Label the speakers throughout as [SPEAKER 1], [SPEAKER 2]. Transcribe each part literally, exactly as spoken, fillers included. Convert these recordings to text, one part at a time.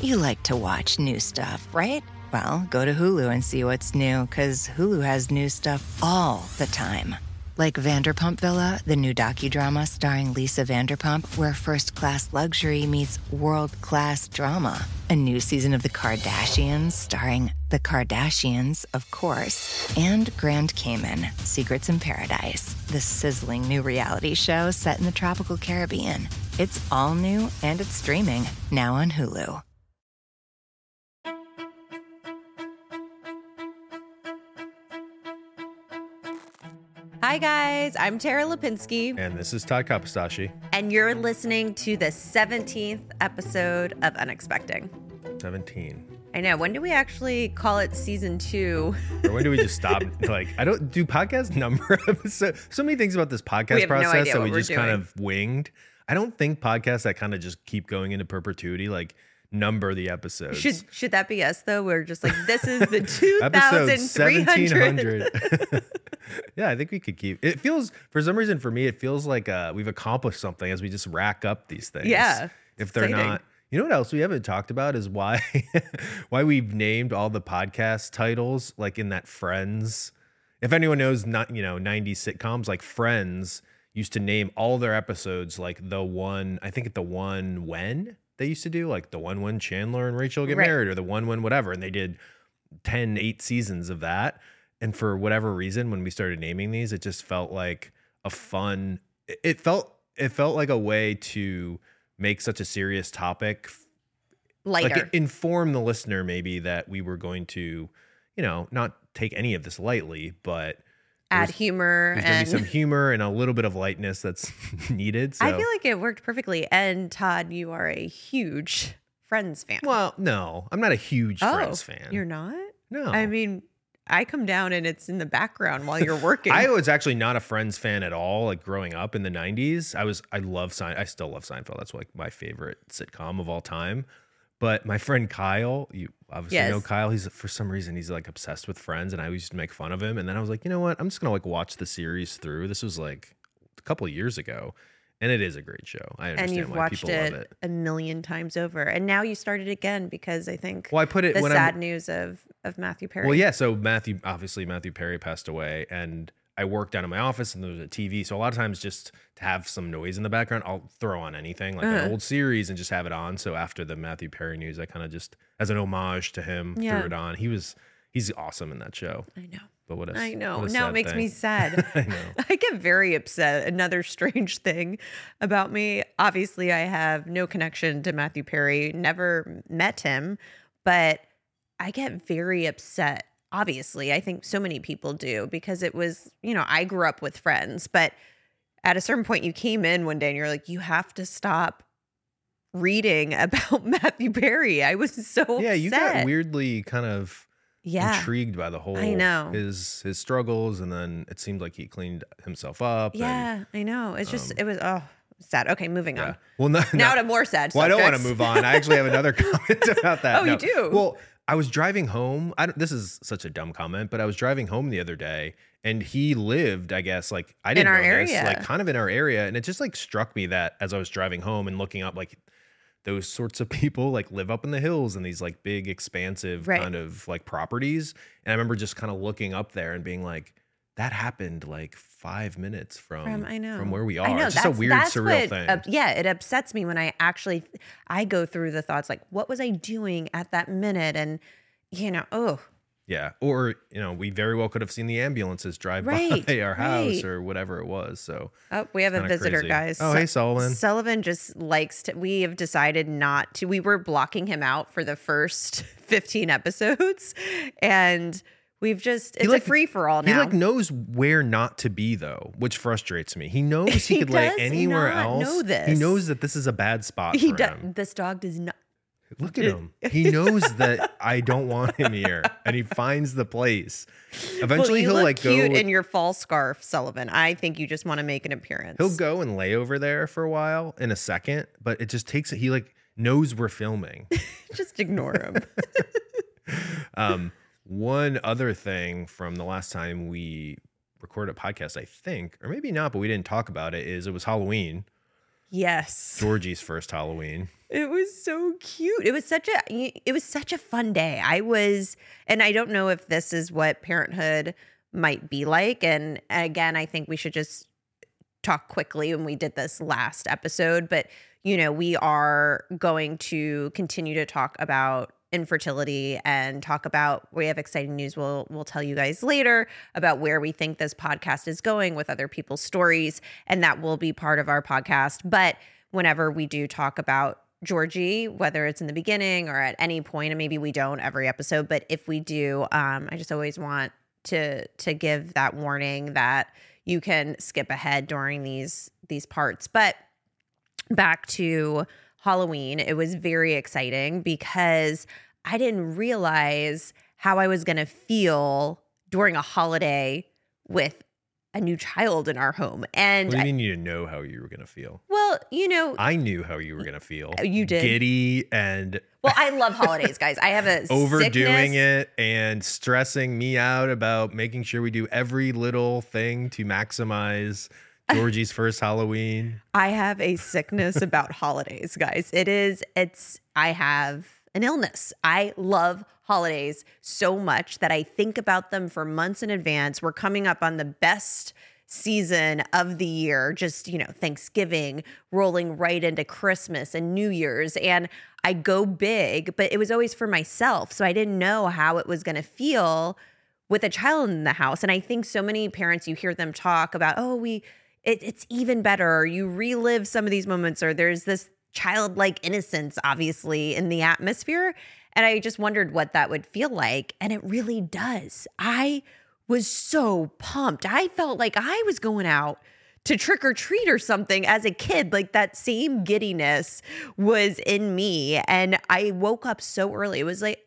[SPEAKER 1] You like to watch new stuff, right? Well, go to Hulu and see what's new, because Hulu has new stuff all the time. Like Vanderpump Villa, the new docudrama starring Lisa Vanderpump, where first-class luxury meets world-class drama. A new season of The Kardashians starring The Kardashians, of course. And Grand Cayman, Secrets in Paradise, the sizzling new reality show set in the tropical Caribbean. It's all new and it's streaming now on Hulu.
[SPEAKER 2] Hi guys, I'm Tara Lipinski.
[SPEAKER 3] And this is Todd Kapistashi.
[SPEAKER 2] And you're listening to the seventeenth episode of Unexpecting.
[SPEAKER 3] seventeen.
[SPEAKER 2] I know. When do we actually call it season two?
[SPEAKER 3] Or when do we just stop? Like, I don't do podcast number episodes. So many things about this podcast process
[SPEAKER 2] no
[SPEAKER 3] that we
[SPEAKER 2] we're
[SPEAKER 3] just
[SPEAKER 2] doing.
[SPEAKER 3] kind of winged. I don't think podcasts that kind of just keep going into perpetuity, like number the episodes.
[SPEAKER 2] Should should that be us though? We're just like, this is the two
[SPEAKER 3] Episode
[SPEAKER 2] thousand three hundred.
[SPEAKER 3] seventeen hundred. Yeah, I think we could keep it. Feels, for some reason, for me, it feels like uh, we've accomplished something as we just rack up these things.
[SPEAKER 2] Yeah,
[SPEAKER 3] if they're
[SPEAKER 2] exciting.
[SPEAKER 3] not. You know what else we haven't talked about is why why we've named all the podcast titles like in that Friends. If anyone knows, not you know nineties sitcoms, like Friends used to name all their episodes like the one. I think at the one when they used to do like the one when Chandler and Rachel get
[SPEAKER 2] Right.
[SPEAKER 3] married, or the one when whatever, and they did ten, eight seasons of that. And for whatever reason, when we started naming these, it just felt like a fun. It it felt it felt like a way to make such a serious topic
[SPEAKER 2] Lighter.
[SPEAKER 3] like inform the listener maybe that we were going to, you know, not take any of this lightly, but
[SPEAKER 2] Add
[SPEAKER 3] there's-
[SPEAKER 2] humor
[SPEAKER 3] there's gonna
[SPEAKER 2] and
[SPEAKER 3] be some humor and a little bit of lightness that's needed. So.
[SPEAKER 2] I feel like it worked perfectly. And Todd, you are a huge Friends fan.
[SPEAKER 3] well, no, I'm not a huge
[SPEAKER 2] oh,
[SPEAKER 3] Friends fan.
[SPEAKER 2] You're not?
[SPEAKER 3] No,
[SPEAKER 2] I mean, I come down and it's in the background while you're working.
[SPEAKER 3] I was actually not a Friends fan at all. Like growing up in the nineties, I was. I love Sein. I still love Seinfeld. That's like my favorite sitcom of all time. But my friend Kyle, you obviously
[SPEAKER 2] Yes.
[SPEAKER 3] know Kyle. He's for some reason he's like obsessed with Friends, and I used to make fun of him. And then I was like, you know what? I'm just gonna like watch the series through. This was like a couple of years ago, and it is a great show. I understand
[SPEAKER 2] and you've
[SPEAKER 3] why
[SPEAKER 2] watched
[SPEAKER 3] people
[SPEAKER 2] it,
[SPEAKER 3] love it.
[SPEAKER 2] a million times over. And now you started again because I think
[SPEAKER 3] Well, I put it
[SPEAKER 2] the
[SPEAKER 3] when
[SPEAKER 2] sad
[SPEAKER 3] I'm,
[SPEAKER 2] news of, of Matthew Perry.
[SPEAKER 3] Well, yeah. So Matthew, obviously Matthew Perry passed away, and I worked down in my office, and there was a T V. So a lot of times, just to have some noise in the background, I'll throw on anything like
[SPEAKER 2] Uh-huh.
[SPEAKER 3] an old series and just have it on. So after the Matthew Perry news, I kind of just, as an homage to him,
[SPEAKER 2] Yeah.
[SPEAKER 3] threw it on. He was, he's awesome in that show.
[SPEAKER 2] I know.
[SPEAKER 3] But what a,
[SPEAKER 2] I know.
[SPEAKER 3] what a
[SPEAKER 2] Now
[SPEAKER 3] sad
[SPEAKER 2] it makes
[SPEAKER 3] thing.
[SPEAKER 2] me sad.
[SPEAKER 3] I know.
[SPEAKER 2] I get very upset. Another strange thing about me. Obviously, I have no connection to Matthew Perry, never met him, but I get very upset. Obviously, I think so many people do because it was, you know, I grew up with Friends, but at a certain point you came in one day and you're like, you have to stop reading about Matthew Perry. I was so
[SPEAKER 3] Yeah, you
[SPEAKER 2] upset.
[SPEAKER 3] got weirdly kind of
[SPEAKER 2] yeah.
[SPEAKER 3] intrigued by the whole,
[SPEAKER 2] I know.
[SPEAKER 3] his his struggles, and then it seemed like he cleaned himself up. and,
[SPEAKER 2] Yeah, I know. It's just,
[SPEAKER 3] um,
[SPEAKER 2] it was, oh, sad. Okay, moving
[SPEAKER 3] yeah.
[SPEAKER 2] on.
[SPEAKER 3] Well, no,
[SPEAKER 2] Now
[SPEAKER 3] no.
[SPEAKER 2] to more sad
[SPEAKER 3] Well, I don't want to
[SPEAKER 2] subjects.
[SPEAKER 3] move on. I actually have another comment about that.
[SPEAKER 2] Oh, you do?
[SPEAKER 3] Well, I was driving home. I don't, this is such a dumb comment, but I was driving home the other day, and he lived, I guess, like I didn't
[SPEAKER 2] our
[SPEAKER 3] know this,
[SPEAKER 2] area.
[SPEAKER 3] like kind of in our area, and it just like struck me that as I was driving home and looking up, like those sorts of people like live up in the hills and these like big, expansive
[SPEAKER 2] Right.
[SPEAKER 3] kind of like properties, and I remember just kind of looking up there and being like, that happened like five minutes from
[SPEAKER 2] From, I know.
[SPEAKER 3] from where we are.
[SPEAKER 2] I know.
[SPEAKER 3] It's just a
[SPEAKER 2] that's-
[SPEAKER 3] weird,
[SPEAKER 2] that's
[SPEAKER 3] surreal
[SPEAKER 2] what,
[SPEAKER 3] thing.
[SPEAKER 2] uh, yeah, it upsets me when I actually, I go through the thoughts like, what was I doing at that minute? And, you know, oh,
[SPEAKER 3] Yeah. Or, you know, we very well could have seen the ambulances drive
[SPEAKER 2] Right,
[SPEAKER 3] by our house
[SPEAKER 2] right.
[SPEAKER 3] or whatever it was. So,
[SPEAKER 2] oh, we have a
[SPEAKER 3] kinda
[SPEAKER 2] visitor,
[SPEAKER 3] crazy.
[SPEAKER 2] guys.
[SPEAKER 3] Oh, hey, Sullivan.
[SPEAKER 2] Sullivan just likes to, we have decided not to, we were blocking him out for the first fifteen episodes. And we've just, it's
[SPEAKER 3] like-
[SPEAKER 2] a free for all
[SPEAKER 3] he
[SPEAKER 2] now.
[SPEAKER 3] like knows where not to be though, which frustrates me. He knows he,
[SPEAKER 2] He
[SPEAKER 3] could lay
[SPEAKER 2] does
[SPEAKER 3] anywhere
[SPEAKER 2] not
[SPEAKER 3] else.
[SPEAKER 2] know this.
[SPEAKER 3] He knows that this is a bad spot
[SPEAKER 2] he
[SPEAKER 3] for
[SPEAKER 2] does,
[SPEAKER 3] him.
[SPEAKER 2] this dog does not,
[SPEAKER 3] Look at him. He knows that I don't want him here, and he finds the place. Eventually,
[SPEAKER 2] well, you
[SPEAKER 3] he'll
[SPEAKER 2] look
[SPEAKER 3] like
[SPEAKER 2] cute
[SPEAKER 3] go.
[SPEAKER 2] in your fall scarf, Sullivan. I think you just want to make an appearance.
[SPEAKER 3] He'll go and lay over there for a while in a second, but it just takes. He like knows we're filming.
[SPEAKER 2] Just ignore him.
[SPEAKER 3] Um, one other thing from the last time we recorded a podcast, I think, or maybe not, but we didn't talk about it, is it was Halloween.
[SPEAKER 2] Yes.
[SPEAKER 3] Georgie's first Halloween.
[SPEAKER 2] It was so cute. It was such a it was such a fun day. I was, and I don't know if this is what parenthood might be like. And again, I think we should just talk quickly when we did this last episode, but you know, we are going to continue to talk about infertility and talk about, we have exciting news we'll we'll tell you guys later about where we think this podcast is going with other people's stories, and that will be part of our podcast. But whenever we do talk about Georgie, whether it's in the beginning or at any point, and maybe we don't every episode, but if we do, um, I just always want to to give that warning that you can skip ahead during these these parts. But back to Halloween, it was very exciting because I didn't realize how I was going to feel during a holiday with a new child in our home. And
[SPEAKER 3] What do you
[SPEAKER 2] I-
[SPEAKER 3] mean you didn't know how you were going to feel?
[SPEAKER 2] well, you know,
[SPEAKER 3] I knew how you were going to feel.
[SPEAKER 2] You did?
[SPEAKER 3] Giddy and
[SPEAKER 2] well, I love holidays, guys. I have a
[SPEAKER 3] overdoing
[SPEAKER 2] sickness.
[SPEAKER 3] it and stressing me out about making sure we do every little thing to maximize Georgie's first Halloween.
[SPEAKER 2] I have a sickness about holidays, guys. It is, it's, I have an illness. I love holidays so much that I think about them for months in advance. We're coming up on the best season of the year, just, you know, Thanksgiving, rolling right into Christmas and New Year's. And I go big, but it was always for myself. So I didn't know how it was going to feel with a child in the house. And I think so many parents, you hear them talk about, oh, we, it, it's even better. Or you relive some of these moments, or there's this childlike innocence, obviously, in the atmosphere. And I just wondered what that would feel like. And it really does. I was so pumped. I felt like I was going out to trick or treat or something as a kid. Like that same giddiness was in me. And I woke up so early. It was like,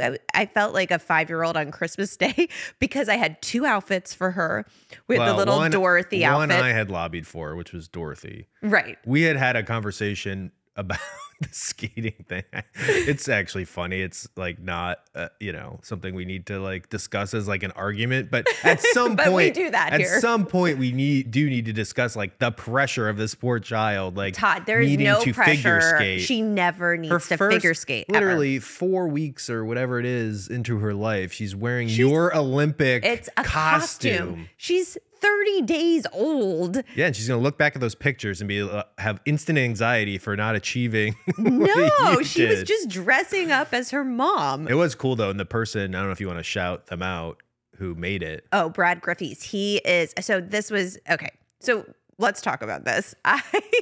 [SPEAKER 2] I felt like a five-year-old on Christmas Day because I had two outfits for her. We had
[SPEAKER 3] Well,
[SPEAKER 2] the little
[SPEAKER 3] one-
[SPEAKER 2] Dorothy
[SPEAKER 3] One
[SPEAKER 2] outfit.
[SPEAKER 3] I had lobbied for, which was Dorothy.
[SPEAKER 2] Right.
[SPEAKER 3] We had had a conversation about the skating thing. It's actually funny. It's like not, uh, you know, something we need to like discuss as like an argument. But at some
[SPEAKER 2] But we
[SPEAKER 3] point,
[SPEAKER 2] do that
[SPEAKER 3] at
[SPEAKER 2] here.
[SPEAKER 3] some point, we need do need to discuss like the pressure of this poor child, like
[SPEAKER 2] Todd, there is
[SPEAKER 3] needing
[SPEAKER 2] no
[SPEAKER 3] to figure
[SPEAKER 2] pressure.
[SPEAKER 3] skate.
[SPEAKER 2] She never needs
[SPEAKER 3] Her
[SPEAKER 2] to
[SPEAKER 3] first,
[SPEAKER 2] figure skate. ever.
[SPEAKER 3] literally four weeks or whatever it is into her life, she's wearing
[SPEAKER 2] She's-
[SPEAKER 3] your Olympic
[SPEAKER 2] It's a
[SPEAKER 3] costume.
[SPEAKER 2] costume. She's thirty days old.
[SPEAKER 3] Yeah, and she's gonna look back at those pictures and be uh, have instant anxiety for not achieving.
[SPEAKER 2] No,
[SPEAKER 3] what you
[SPEAKER 2] she was
[SPEAKER 3] did.
[SPEAKER 2] just dressing up as her mom.
[SPEAKER 3] It was cool though, and the person, I don't know if you want to shout them out, who made it.
[SPEAKER 2] Oh, Brad Griffiths. He is. So this was okay. So let's talk about this. I,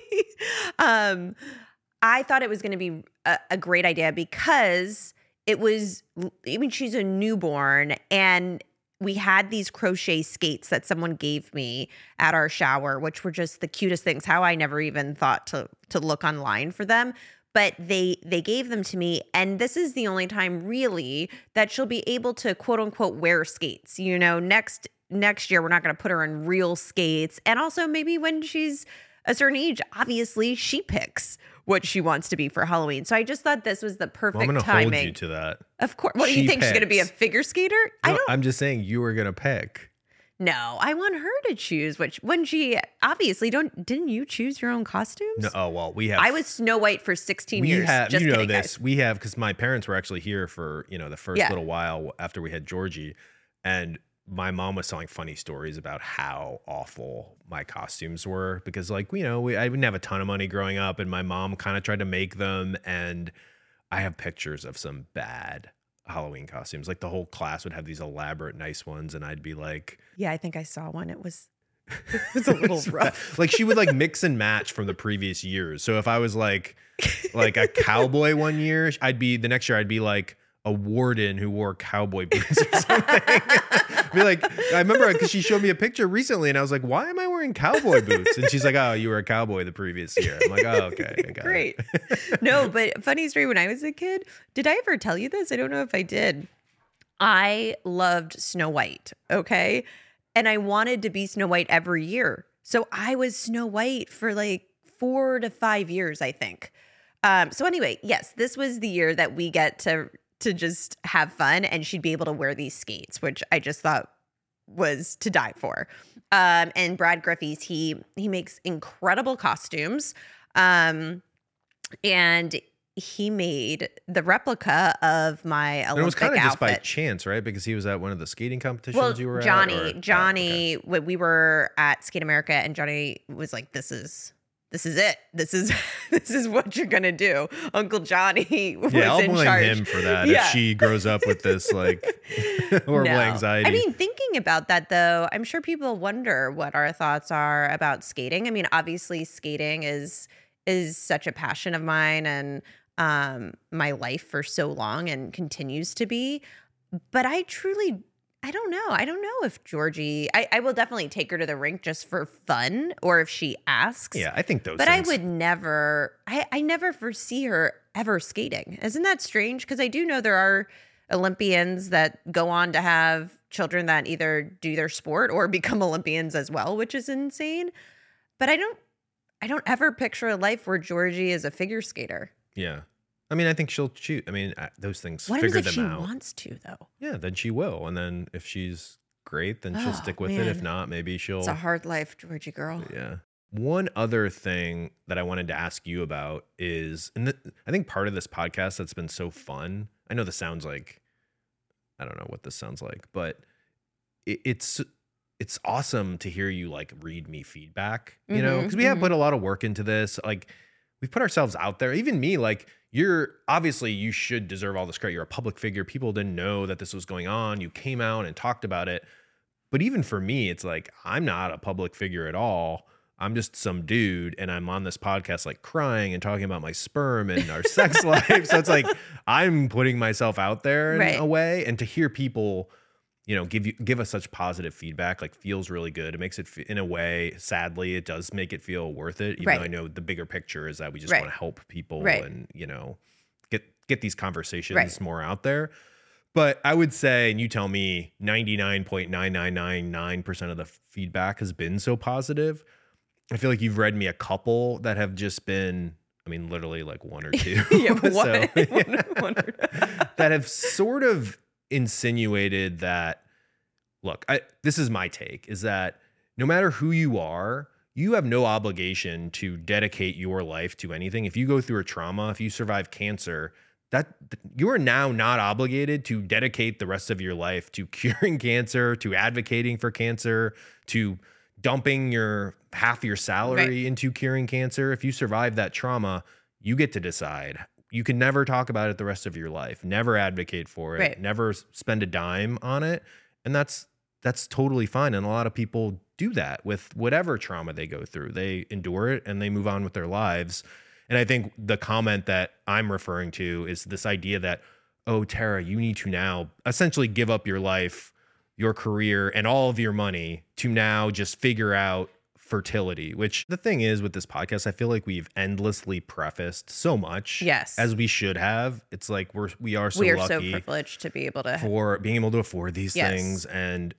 [SPEAKER 2] um, I thought it was going to be a, a great idea because it was. I mean, she's a newborn, and we had these crochet skates that someone gave me at our shower, which were just the cutest things. How I never even thought to to look online for them. But they they gave them to me, and this is the only time really that she'll be able to quote unquote wear skates. You know, next next year we're not going to put her in real skates, and also maybe when she's a certain age, obviously she picks what she wants to be for Halloween. So I just thought this was the perfect
[SPEAKER 3] Well, I'm gonna
[SPEAKER 2] timing.
[SPEAKER 3] hold you to that.
[SPEAKER 2] Of course. What do
[SPEAKER 3] She
[SPEAKER 2] you think she's going to be a
[SPEAKER 3] picks.
[SPEAKER 2] figure skater? I
[SPEAKER 3] No,
[SPEAKER 2] don't.
[SPEAKER 3] I'm just saying you were gonna pick.
[SPEAKER 2] No, I want her to choose which. When she obviously don't. Didn't you choose your own costumes?
[SPEAKER 3] No, oh well, we have.
[SPEAKER 2] I was Snow White for sixteen
[SPEAKER 3] we
[SPEAKER 2] years.
[SPEAKER 3] have.
[SPEAKER 2] Just
[SPEAKER 3] you know
[SPEAKER 2] kidding,
[SPEAKER 3] this.
[SPEAKER 2] guys.
[SPEAKER 3] We have because my parents were actually here for you know the first
[SPEAKER 2] Yeah.
[SPEAKER 3] little while after we had Georgie, and my mom was telling funny stories about how awful my costumes were because like you know we I didn't have a ton of money growing up, and my mom kind of tried to make them, and I have pictures of some bad Halloween costumes. Like the whole class would have these elaborate, nice ones, and I'd be like.
[SPEAKER 2] Yeah, I think I saw one. It was it was a little rough.
[SPEAKER 3] Like she would like mix and match from the previous years. So if I was like like a cowboy one year, I'd be the next year I'd be like a warden who wore cowboy boots or something. Be like, I remember because she showed me a picture recently, and I was like, "Why am I wearing cowboy boots?" And she's like, "Oh, you were a cowboy the previous year." I'm like, "Oh, okay, I got
[SPEAKER 2] Great.
[SPEAKER 3] it."
[SPEAKER 2] No, but funny story. When I was a kid, did I ever tell you this? I don't know if I did. I loved Snow White. Okay. And I wanted to be Snow White every year. So I was Snow White for like four to five years, I think. Um, so anyway, yes, this was the year that we get to to just have fun, and she'd be able to wear these skates, which I just thought was to die for. Um, and Brad Griffiths, he he makes incredible costumes. Um, and he made the replica of my Olympic
[SPEAKER 3] And it was kind of just by
[SPEAKER 2] outfit.
[SPEAKER 3] chance, right? Because he was at one of the skating competitions
[SPEAKER 2] Well,
[SPEAKER 3] you were
[SPEAKER 2] Johnny,
[SPEAKER 3] at. or-
[SPEAKER 2] Johnny,
[SPEAKER 3] Oh, okay.
[SPEAKER 2] when we were at Skate America, and Johnny was like, "This is, this is it. This is, this is what you're gonna do." Uncle Johnny was
[SPEAKER 3] Yeah, I'll
[SPEAKER 2] in
[SPEAKER 3] blame
[SPEAKER 2] charge.
[SPEAKER 3] him for that
[SPEAKER 2] Yeah.
[SPEAKER 3] if she grows up with this like horrible
[SPEAKER 2] No.
[SPEAKER 3] anxiety.
[SPEAKER 2] I mean, thinking about that though, I'm sure people wonder what our thoughts are about skating. I mean, obviously, skating is is such a passion of mine and um, my life for so long, and continues to be. But I truly, I don't know. I don't know if Georgie. I, I will definitely take her to the rink just for fun, or if she asks.
[SPEAKER 3] yeah, I think those.
[SPEAKER 2] But I
[SPEAKER 3] things,
[SPEAKER 2] would never, I, I never foresee her ever skating. Isn't that strange? Because I do know there are Olympians that go on to have children that either do their sport or become Olympians as well, which is insane. But I don't, I don't ever picture a life where Georgie is a figure skater.
[SPEAKER 3] Yeah, I mean, I think she'll shoot. I mean, uh, those things.
[SPEAKER 2] What
[SPEAKER 3] figure
[SPEAKER 2] happens if
[SPEAKER 3] them
[SPEAKER 2] she
[SPEAKER 3] out.
[SPEAKER 2] wants to, though?
[SPEAKER 3] Yeah, then she will, and then if she's great, then she'll
[SPEAKER 2] Oh,
[SPEAKER 3] stick with it. If
[SPEAKER 2] man.
[SPEAKER 3] not, maybe she'll.
[SPEAKER 2] It's a hard life, Georgie girl.
[SPEAKER 3] Yeah. One other thing that I wanted to ask you about is, and th- I think part of this podcast that's been so fun. I know this sounds like, I don't know what this sounds like, but it, it's it's awesome to hear you like read me feedback. You know,
[SPEAKER 2] Mhm,
[SPEAKER 3] because we have
[SPEAKER 2] mhm.
[SPEAKER 3] put a lot of work into this. Like we've put ourselves out there. Even me, like you're obviously you should deserve all this credit. You're a public figure. People didn't know that this was going on. You came out and talked about it. But even for me, it's like I'm not a public figure at all. I'm just some dude, and I'm on this podcast like crying and talking about my sperm and our sex life. So it's like I'm putting myself out there in
[SPEAKER 2] Right.
[SPEAKER 3] a way, and to hear people, you know, give you give us such positive feedback, like feels really good. It makes it fe- in a way. Sadly, it does make it feel worth it. Even
[SPEAKER 2] Right.
[SPEAKER 3] though I know the bigger picture is that we just
[SPEAKER 2] Right.
[SPEAKER 3] want to help people
[SPEAKER 2] Right.
[SPEAKER 3] and you know get get these conversations
[SPEAKER 2] Right.
[SPEAKER 3] more out there. But I would say, and you tell me, ninety-nine point nine nine nine nine percent of the feedback has been so positive. I feel like you've read me a couple that have just been, I mean, literally like one or two.
[SPEAKER 2] Yeah, one,
[SPEAKER 3] So,
[SPEAKER 2] one,
[SPEAKER 3] yeah.
[SPEAKER 2] one or-
[SPEAKER 3] that have sort of insinuated that, look, I, this is my take, is that no matter who you are, you have no obligation to dedicate your life to anything. If you go through a trauma, if you survive cancer, that you are now not obligated to dedicate the rest of your life to curing cancer, to advocating for cancer, to dumping your half your salary
[SPEAKER 2] Right.
[SPEAKER 3] into curing cancer. If you survive that trauma, you get to decide. You can never talk about it the rest of your life, never advocate for it,
[SPEAKER 2] Right.
[SPEAKER 3] never s- spend a dime on it. And that's that's totally fine. And a lot of people do that with whatever trauma they go through. They endure it and they move on with their lives. And I think the comment that I'm referring to is this idea that, oh, Tara, you need to now essentially give up your life, your career, and all of your money to now just figure out fertility. Which the thing is with this podcast, I feel like we've endlessly prefaced so much.
[SPEAKER 2] Yes.
[SPEAKER 3] As we should have. It's like we're we are so
[SPEAKER 2] we are so
[SPEAKER 3] lucky
[SPEAKER 2] privileged to be able to.
[SPEAKER 3] for being able to afford these
[SPEAKER 2] Yes.
[SPEAKER 3] things. And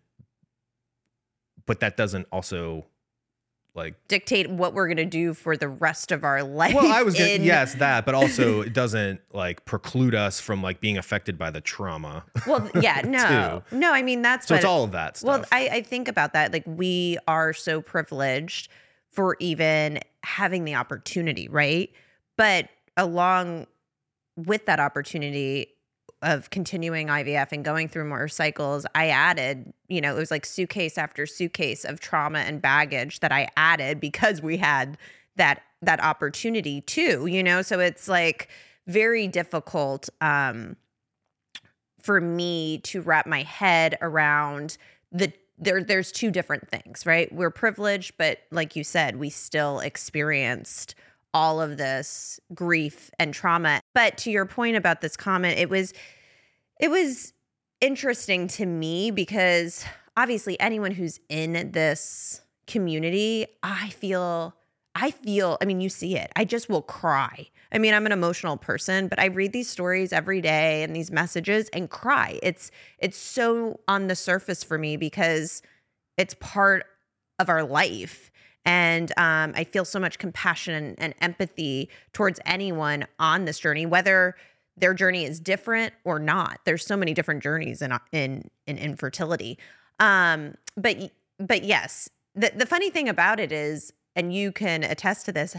[SPEAKER 3] but that doesn't also like
[SPEAKER 2] dictate what we're going to do for the rest of our life.
[SPEAKER 3] well, I was gonna,
[SPEAKER 2] in-
[SPEAKER 3] yes, that, but also it doesn't like preclude us from like being affected by the trauma.
[SPEAKER 2] Well, yeah, no, no. I mean, that's
[SPEAKER 3] So
[SPEAKER 2] what,
[SPEAKER 3] it's all of that stuff.
[SPEAKER 2] Well, I, I think about that. Like, we are so privileged for even having the opportunity, right? But along with that opportunity of continuing I V F and going through more cycles, I added, you know, it was like suitcase after suitcase of trauma and baggage that I added because we had that that opportunity too, you know? So it's like very difficult um, for me to wrap my head around the there there's two different things, right? We're privileged, but like you said, we still experienced all of this grief and trauma. But to your point about this comment, it was it was interesting to me because obviously anyone who's in this community, I feel I feel, I mean, you see it. I just will cry. I mean, I'm an emotional person, but I read these stories every day and these messages and cry. It's it's so on the surface for me because it's part of our life. And um, I feel so much compassion and empathy towards anyone on this journey, whether their journey is different or not. There's so many different journeys in in in infertility. Um, but but yes, the the funny thing about it is, and you can attest to this,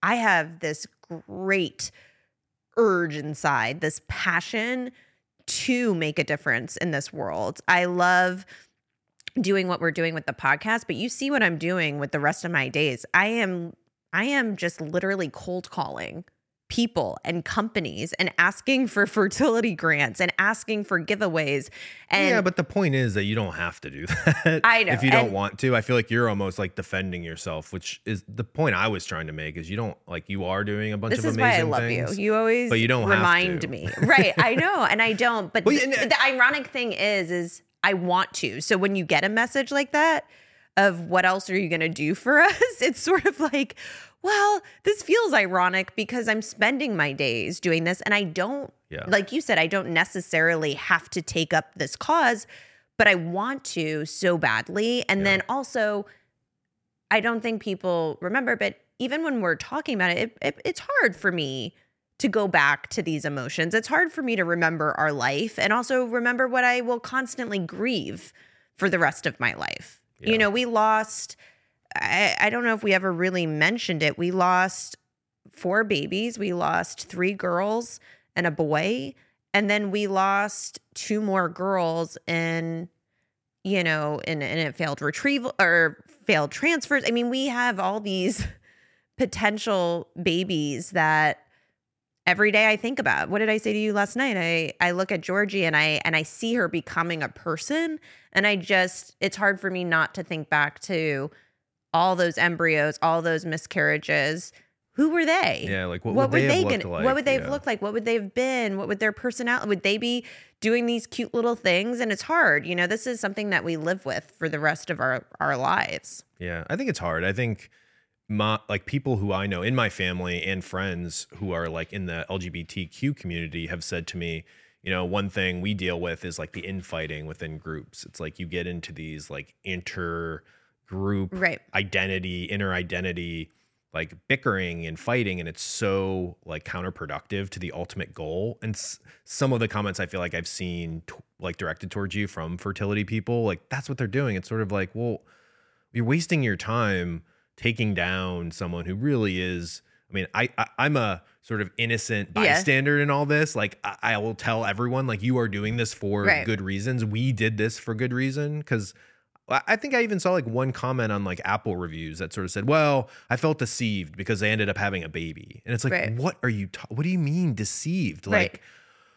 [SPEAKER 2] I have this great urge inside, this passion to make a difference in this world. I love doing what we're doing with the podcast, but you see what I'm doing with the rest of my days. I am I am just literally cold calling people and companies and asking for fertility grants and asking for giveaways. And
[SPEAKER 3] yeah, but the point is that you don't have to do that.
[SPEAKER 2] I know.
[SPEAKER 3] If you don't
[SPEAKER 2] And-
[SPEAKER 3] want to, I feel like you're almost like defending yourself, which is the point I was trying to make is you don't like you are doing a bunch
[SPEAKER 2] this
[SPEAKER 3] of
[SPEAKER 2] is
[SPEAKER 3] amazing
[SPEAKER 2] why I love
[SPEAKER 3] things.
[SPEAKER 2] you. You always
[SPEAKER 3] but you don't have
[SPEAKER 2] remind
[SPEAKER 3] to.
[SPEAKER 2] me. Right. I know. And I don't. But
[SPEAKER 3] Well,
[SPEAKER 2] the,
[SPEAKER 3] and-
[SPEAKER 2] the ironic thing is, is I want to. So when you get a message like that of what else are you going to do for us? It's sort of like, well, this feels ironic because I'm spending my days doing this. And I don't,
[SPEAKER 3] Yeah.
[SPEAKER 2] like you said, I don't necessarily have to take up this cause, but I want to so badly. And
[SPEAKER 3] Yeah.
[SPEAKER 2] then also, I don't think people remember, but even when we're talking about it, it, it, it's hard for me to go back to these emotions. It's hard for me to remember our life and also remember what I will constantly grieve for the rest of my life.
[SPEAKER 3] Yeah.
[SPEAKER 2] You know, we lost, I, I don't know if we ever really mentioned it. We lost four babies. We lost three girls and a boy. And then we lost two more girls in, you know, in, in a failed retrieval or failed transfers. I mean, we have all these potential babies that every day I think about. What did I say to you last night? I, I look at Georgie and I and I see her becoming a person, and I just it's hard for me not to think back to all those embryos, all those miscarriages. Who were they?
[SPEAKER 3] Yeah, like what,
[SPEAKER 2] What
[SPEAKER 3] would they, have
[SPEAKER 2] gonna,
[SPEAKER 3] looked like?
[SPEAKER 2] What would they have
[SPEAKER 3] Yeah.
[SPEAKER 2] looked like? What would they have been? What would their personality? Would they be doing these cute little things? And it's hard. You know, this is something that we live with for the rest of our our lives.
[SPEAKER 3] Yeah, I think it's hard. I think my like people who I know in my family and friends who are like in the L G B T Q community have said to me, you know, one thing we deal with is like the infighting within groups. It's like you get into these like inter group
[SPEAKER 2] Right.
[SPEAKER 3] identity, inner identity, like bickering and fighting, and it's so like counterproductive to the ultimate goal. And s- some of the comments I feel like I've seen t- like directed towards you from fertility people, like that's what they're doing. It's sort of like, well, you're wasting your time taking down someone who really is. I mean, I, I I'm a sort of innocent
[SPEAKER 2] Yeah.
[SPEAKER 3] bystander in all this. Like I, I will tell everyone, like you are doing this for
[SPEAKER 2] Right.
[SPEAKER 3] good reasons. We did this for good reason because. I think I even saw like one comment on like Apple reviews that sort of said, well, I felt deceived because they ended up having a baby. And it's like,
[SPEAKER 2] Right.
[SPEAKER 3] what are you, ta- what do you mean deceived?
[SPEAKER 2] Right.
[SPEAKER 3] Like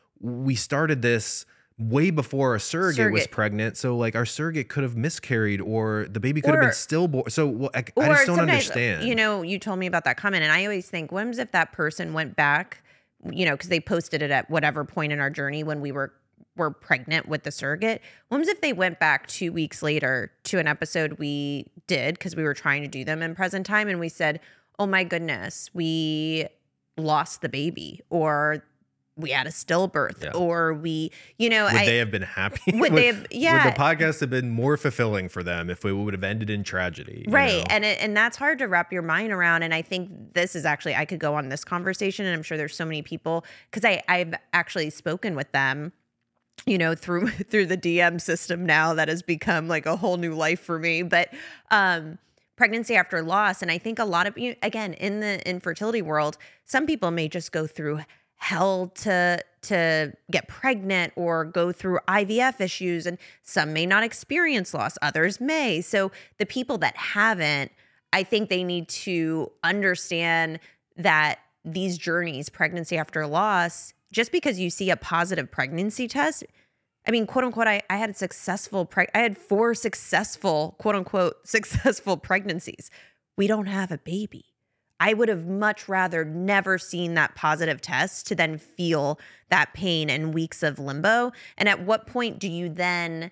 [SPEAKER 3] we started this way before a surrogate, was
[SPEAKER 2] Surrogate.
[SPEAKER 3] pregnant. So like our surrogate could have miscarried or the baby could have
[SPEAKER 2] Or-
[SPEAKER 3] been stillborn. So well, I, I
[SPEAKER 2] Or
[SPEAKER 3] just don't
[SPEAKER 2] sometimes,
[SPEAKER 3] understand.
[SPEAKER 2] You know, you told me about that comment, and I always think, what if that person went back, you know, because they posted it at whatever point in our journey when we were were pregnant with the surrogate. What if they went back two weeks later to an episode we did because we were trying to do them in present time, and we said, "Oh my goodness, we lost the baby," or we had a stillbirth,
[SPEAKER 3] Yeah.
[SPEAKER 2] or we, you know,
[SPEAKER 3] would
[SPEAKER 2] I,
[SPEAKER 3] they have been happy?
[SPEAKER 2] would they have- yeah.
[SPEAKER 3] Would the podcast have been more fulfilling for them if we would have ended in tragedy? you
[SPEAKER 2] Right.
[SPEAKER 3] know?
[SPEAKER 2] And it, and that's hard to wrap your mind around. And I think this is actually, I could go on this conversation, and I'm sure there's so many people, because I I've actually spoken with them, you know, through through the D M system now that has become like a whole new life for me. But um pregnancy after loss. And I think a lot of you, again, in the infertility world, some people may just go through hell to to get pregnant or go through I V F issues, and some may not experience loss, others may. So the people that haven't, I think they need to understand that these journeys, pregnancy after loss, just because you see a positive pregnancy test, I mean, quote unquote, I, I had a successful, preg- I had four successful, quote unquote, successful pregnancies. We don't have a baby. I would have much rather never seen that positive test to then feel that pain and weeks of limbo. And at what point do you then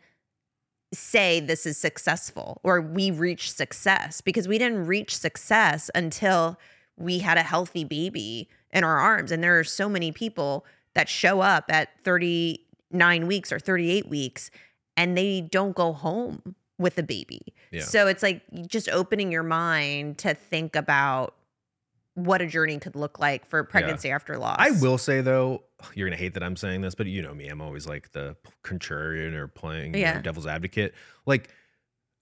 [SPEAKER 2] say this is successful or we reach success? Because we didn't reach success until we had a healthy baby in our arms. And there are so many people that show up at thirty-nine weeks or thirty-eight weeks and they don't go home with a baby.
[SPEAKER 3] Yeah.
[SPEAKER 2] So it's like just opening your mind to think about what a journey could look like for pregnancy after loss.
[SPEAKER 3] I will say though, you're gonna hate that I'm saying this, but you know me, I'm always like the contrarian or playing you
[SPEAKER 2] Yeah.
[SPEAKER 3] know, devil's advocate. Like,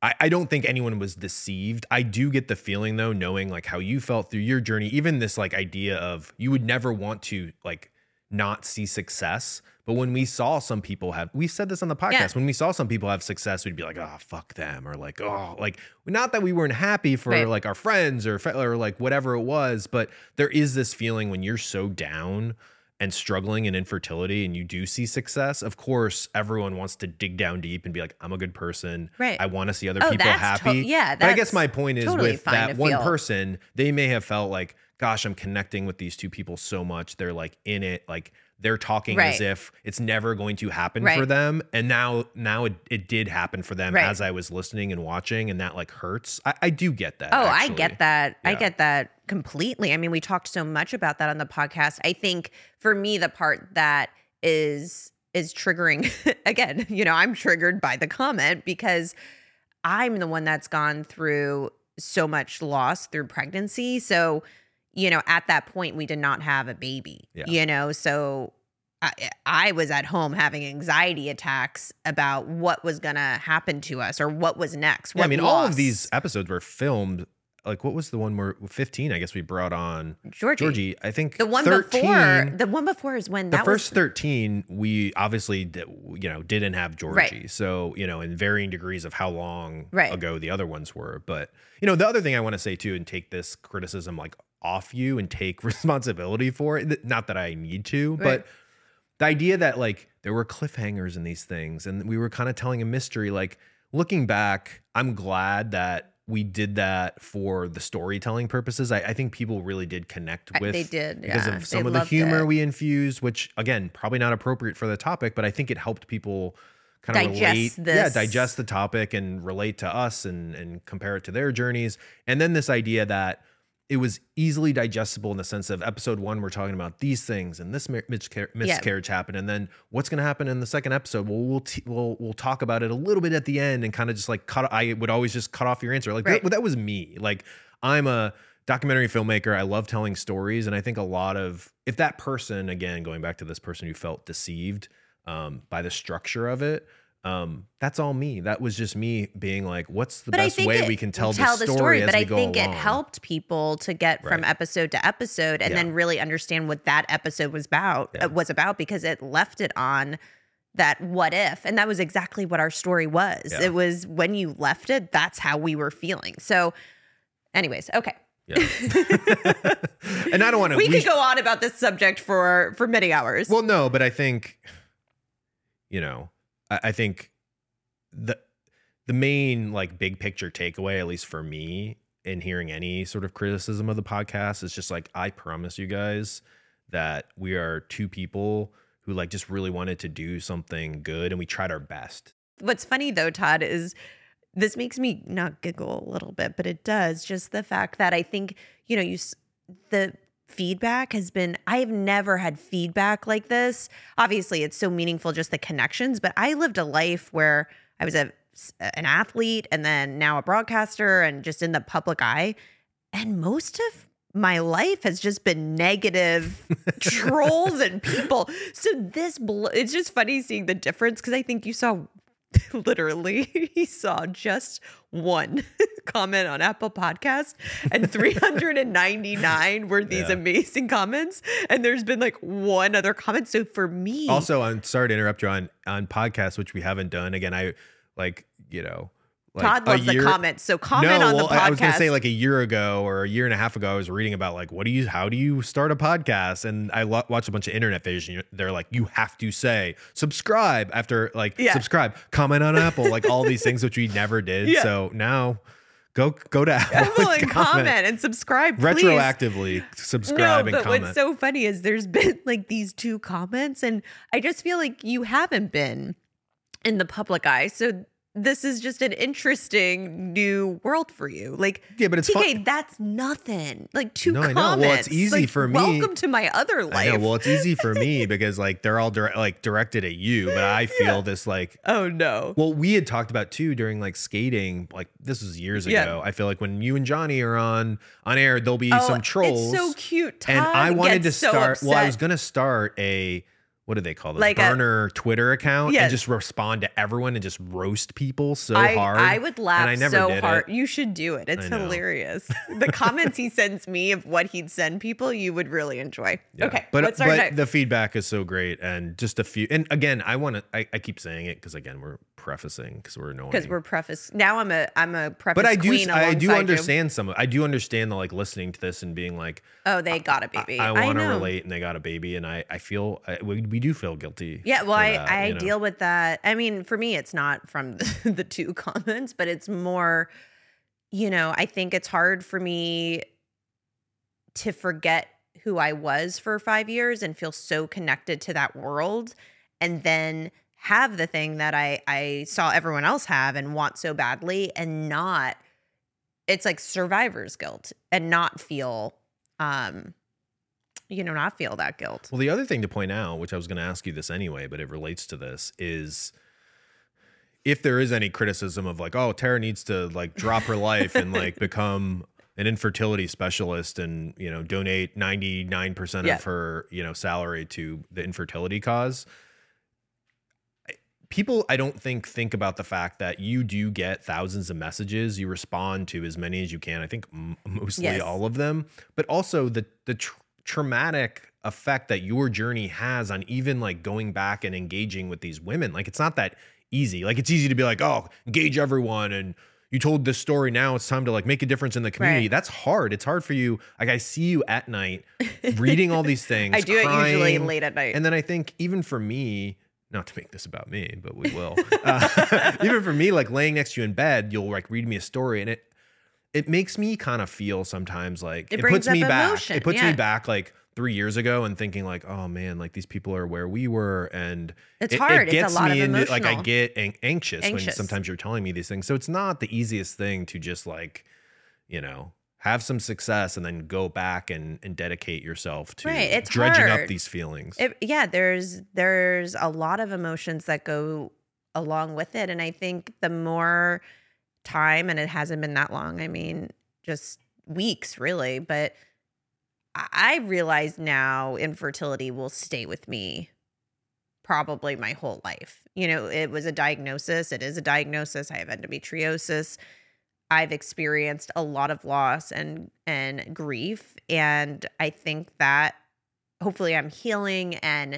[SPEAKER 3] I, I don't think anyone was deceived. I do get the feeling though, knowing like how you felt through your journey, even this like idea of you would never want to like not see success. But when we saw some people have, we said this on the podcast, yeah. when we saw some people have success, we'd be like, oh, fuck them. Or like, oh, like, not that we weren't happy for right. like our friends or, or like whatever it was, but there is this feeling when you're so down and struggling in infertility and you do see success, of course, everyone wants to dig down deep and be like, I'm a good person.
[SPEAKER 2] Right.
[SPEAKER 3] I want to see other
[SPEAKER 2] oh,
[SPEAKER 3] people happy.
[SPEAKER 2] To- yeah.
[SPEAKER 3] But I guess my point is
[SPEAKER 2] totally
[SPEAKER 3] with that one
[SPEAKER 2] feel.
[SPEAKER 3] person, they may have felt like, gosh, I'm connecting with these two people so much. They're like in it, like they're talking
[SPEAKER 2] right.
[SPEAKER 3] as if it's never going to happen
[SPEAKER 2] right.
[SPEAKER 3] for them. And now, now it, it did happen for them
[SPEAKER 2] right.
[SPEAKER 3] as I was listening and watching, and that like hurts. I, I do get that.
[SPEAKER 2] Oh,
[SPEAKER 3] actually.
[SPEAKER 2] I get that.
[SPEAKER 3] Yeah.
[SPEAKER 2] I get that completely. I mean, we talked so much about that on the podcast. I think for me, the part that is, is triggering again, you know, I'm triggered by the comment because I'm the one that's gone through so much loss through pregnancy. So, you know, at that point, we did not have a baby, yeah. you know, so I, I was at home having anxiety attacks about what was going to happen to us or what was next. What
[SPEAKER 3] yeah, I mean,
[SPEAKER 2] loss.
[SPEAKER 3] all of these episodes were filmed. Like, what was the one where fifteen? I guess we brought on
[SPEAKER 2] Georgie.
[SPEAKER 3] Georgie. I think
[SPEAKER 2] the one
[SPEAKER 3] thirteen,
[SPEAKER 2] before. The one before is when
[SPEAKER 3] the
[SPEAKER 2] that
[SPEAKER 3] first
[SPEAKER 2] was,
[SPEAKER 3] thirteen. We obviously, did, you know, didn't have Georgie.
[SPEAKER 2] Right.
[SPEAKER 3] So you know, in varying degrees of how long
[SPEAKER 2] right.
[SPEAKER 3] ago the other ones were. But you know, the other thing I want to say too, and take this criticism like off you and take responsibility for it. Not that I need to, right. but the idea that like there were cliffhangers in these things, and we were kind of telling a mystery. Like looking back, I'm glad that we did that for the storytelling purposes. I, I think people really did connect with.
[SPEAKER 2] They did,
[SPEAKER 3] because
[SPEAKER 2] yeah.
[SPEAKER 3] of some
[SPEAKER 2] they
[SPEAKER 3] of the humor
[SPEAKER 2] it.
[SPEAKER 3] we infused, which again, probably not appropriate for the topic, but I think it helped people kind of
[SPEAKER 2] digest
[SPEAKER 3] relate,
[SPEAKER 2] this.
[SPEAKER 3] yeah, digest the topic and relate to us and and compare it to their journeys. And then this idea that it was easily digestible in the sense of episode one, we're talking about these things and this miscar- miscarriage yeah. happened. And then what's going to happen in the second episode? Well, we'll, t- we'll, we'll talk about it a little bit at the end and kind of just like cut. I would always just cut off your answer. Like right. that, that was me. Like I'm a documentary filmmaker. I love telling stories. And I think a lot of, if that person, again, going back to this person who felt deceived um, by the structure of it, Um, that's all me. That was just me being like, what's the
[SPEAKER 2] but
[SPEAKER 3] best way we can tell,
[SPEAKER 2] tell
[SPEAKER 3] the
[SPEAKER 2] story,
[SPEAKER 3] story as
[SPEAKER 2] but
[SPEAKER 3] we
[SPEAKER 2] I
[SPEAKER 3] go
[SPEAKER 2] think
[SPEAKER 3] along.
[SPEAKER 2] It helped people to get from
[SPEAKER 3] right.
[SPEAKER 2] episode to episode and
[SPEAKER 3] yeah.
[SPEAKER 2] then really understand what that episode was about,
[SPEAKER 3] yeah.
[SPEAKER 2] uh, was about because it left it on that what if. And that was exactly what our story was.
[SPEAKER 3] Yeah.
[SPEAKER 2] It was when you left it, that's how we were feeling. So anyways, okay.
[SPEAKER 3] Yeah. And I don't want to,
[SPEAKER 2] we, we could go on about this subject for, for many hours.
[SPEAKER 3] Well, no, but I think, you know, I, I think, the the main like big picture takeaway, at least for me, in hearing any sort of criticism of the podcast is just like, I promise you guys that we are two people who like just really wanted to do something good and we tried our best.
[SPEAKER 2] What's funny though, Todd, is this makes me not giggle a little bit, but it does. Just the fact that I think, you know, you the feedback has been, I have never had feedback like this. Obviously, it's so meaningful, just the connections, but I lived a life where I was a an athlete and then now a broadcaster and just in the public eye. And most of my life has just been negative trolls and people. So this, blo- it's just funny seeing the difference because I think you saw literally, he saw just one comment on Apple Podcast and three hundred ninety-nine were these yeah. amazing comments. And there's been like one other comment. So for me.
[SPEAKER 3] Also, I'm sorry to interrupt you on, on podcasts, which we haven't done. Again, I like, you know. Like
[SPEAKER 2] Todd loves
[SPEAKER 3] year,
[SPEAKER 2] the comments. So comment
[SPEAKER 3] no,
[SPEAKER 2] on
[SPEAKER 3] well,
[SPEAKER 2] the podcast.
[SPEAKER 3] I was going to say like a year ago or a year and a half ago, I was reading about like, what do you, how do you start a podcast? And I lo- watched a bunch of internet videos. And they're like, you have to say subscribe after like yeah. subscribe, comment on Apple, like all these things, which we never did. Yeah. So now go, go to Apple,
[SPEAKER 2] Apple and, and comment. comment and subscribe, please.
[SPEAKER 3] Retroactively subscribe
[SPEAKER 2] no,
[SPEAKER 3] and
[SPEAKER 2] but
[SPEAKER 3] comment.
[SPEAKER 2] What's so funny is there's been like these two comments and I just feel like you haven't been in the public eye. So this is just an interesting new world for you. Like,
[SPEAKER 3] yeah, but it's
[SPEAKER 2] T K,
[SPEAKER 3] fun.
[SPEAKER 2] That's nothing. Like two
[SPEAKER 3] no,
[SPEAKER 2] comments.
[SPEAKER 3] I know. Well, it's easy
[SPEAKER 2] like,
[SPEAKER 3] for me.
[SPEAKER 2] Welcome to my other life.
[SPEAKER 3] I know. Well, it's easy for me because like they're all dire- like directed at you, but I feel yeah. this like,
[SPEAKER 2] oh no.
[SPEAKER 3] Well, we had talked about too during like skating, like this was years
[SPEAKER 2] yeah.
[SPEAKER 3] ago. I feel like when you and Johnny are on on air, there'll be
[SPEAKER 2] oh,
[SPEAKER 3] some trolls.
[SPEAKER 2] It's so cute. Todd
[SPEAKER 3] and I wanted to
[SPEAKER 2] so
[SPEAKER 3] start.
[SPEAKER 2] upset.
[SPEAKER 3] Well, I was going to start a what do they call this?
[SPEAKER 2] Like a-
[SPEAKER 3] burner Twitter account
[SPEAKER 2] Yes.
[SPEAKER 3] and just respond to everyone and just roast people so
[SPEAKER 2] I,
[SPEAKER 3] hard.
[SPEAKER 2] I would laugh
[SPEAKER 3] and I never
[SPEAKER 2] so
[SPEAKER 3] did
[SPEAKER 2] hard.
[SPEAKER 3] It.
[SPEAKER 2] You should do it. It's
[SPEAKER 3] I know.
[SPEAKER 2] hilarious. The comments he sends me of what he'd send people, you would really enjoy.
[SPEAKER 3] Yeah.
[SPEAKER 2] Okay,
[SPEAKER 3] but
[SPEAKER 2] what's our
[SPEAKER 3] but
[SPEAKER 2] next?
[SPEAKER 3] the feedback is so great, and just a few. And again, I want to. I, I keep saying it because again, we're prefacing because we're annoying.
[SPEAKER 2] Because we're preface. Now I'm a I'm a preface
[SPEAKER 3] But I do.
[SPEAKER 2] queen
[SPEAKER 3] I do
[SPEAKER 2] alongside you.
[SPEAKER 3] understand some. of I do understand the like listening to this and being like,
[SPEAKER 2] Oh, they got a baby.
[SPEAKER 3] I, I want to
[SPEAKER 2] know.
[SPEAKER 3] relate, and they got a baby, and I I feel I, we, we do feel guilty.
[SPEAKER 2] Yeah, well,
[SPEAKER 3] for
[SPEAKER 2] I,
[SPEAKER 3] that,
[SPEAKER 2] I
[SPEAKER 3] you know?
[SPEAKER 2] deal with that. I mean, for me, it's not from the, the two comments, but it's more, you know, I think it's hard for me to forget who I was for five years and feel so connected to that world, and then have the thing that I, I saw everyone else have and want so badly, and not, it's like survivor's guilt, and not feel, um, you know, not feel that guilt.
[SPEAKER 3] Well, the other thing to point out, which I was going to ask you this anyway, but it relates to this, is if there is any criticism of like, oh, Tara needs to like drop her life and like become an infertility specialist and, you know, donate ninety-nine percent
[SPEAKER 2] Yeah.
[SPEAKER 3] of her, you know, salary to the infertility cause. People, I don't think, think about the fact that you do get thousands of messages. You respond to as many as you can. I think m- mostly
[SPEAKER 2] Yes.
[SPEAKER 3] all of them, but also the, the tr- traumatic effect that your journey has on even like going back and engaging with these women. Like, it's not that easy. Like, it's easy to be like, oh, engage everyone. And you told this story. Now it's time to like make a difference in the community.
[SPEAKER 2] Right.
[SPEAKER 3] That's hard. It's hard for you. Like, I see you at night reading all these things.
[SPEAKER 2] I do it usually
[SPEAKER 3] crying.
[SPEAKER 2] late at night.
[SPEAKER 3] And then I think even for me, not to make this about me, but we will. Uh, even for me, like laying next to you in bed, you'll like read me a story, and it it makes me kind of feel sometimes like
[SPEAKER 2] It
[SPEAKER 3] it,
[SPEAKER 2] brings
[SPEAKER 3] puts
[SPEAKER 2] up
[SPEAKER 3] me back.
[SPEAKER 2] emotion,
[SPEAKER 3] It puts
[SPEAKER 2] yeah.
[SPEAKER 3] me back like three years ago and thinking like, oh man, like these people are where we were, and
[SPEAKER 2] It's
[SPEAKER 3] it,
[SPEAKER 2] hard.
[SPEAKER 3] It
[SPEAKER 2] It's a
[SPEAKER 3] gets
[SPEAKER 2] lot
[SPEAKER 3] me
[SPEAKER 2] of
[SPEAKER 3] into like I
[SPEAKER 2] emotional.
[SPEAKER 3] get an- anxious, when
[SPEAKER 2] Anxious.
[SPEAKER 3] sometimes you're telling me these things. So it's not the easiest thing to just like, you know, have some success and then go back and, and dedicate yourself to
[SPEAKER 2] Right, it's
[SPEAKER 3] dredging up
[SPEAKER 2] hard.
[SPEAKER 3] these feelings.
[SPEAKER 2] It, yeah, there's there's a lot of emotions that go along with it, and I think the more time, and it hasn't been that long. I mean, just weeks, really. But I I realize now infertility will stay with me probably my whole life. You know, it was a diagnosis. It is a diagnosis. I have endometriosis. I've experienced a lot of loss and and grief, and I think that hopefully I'm healing and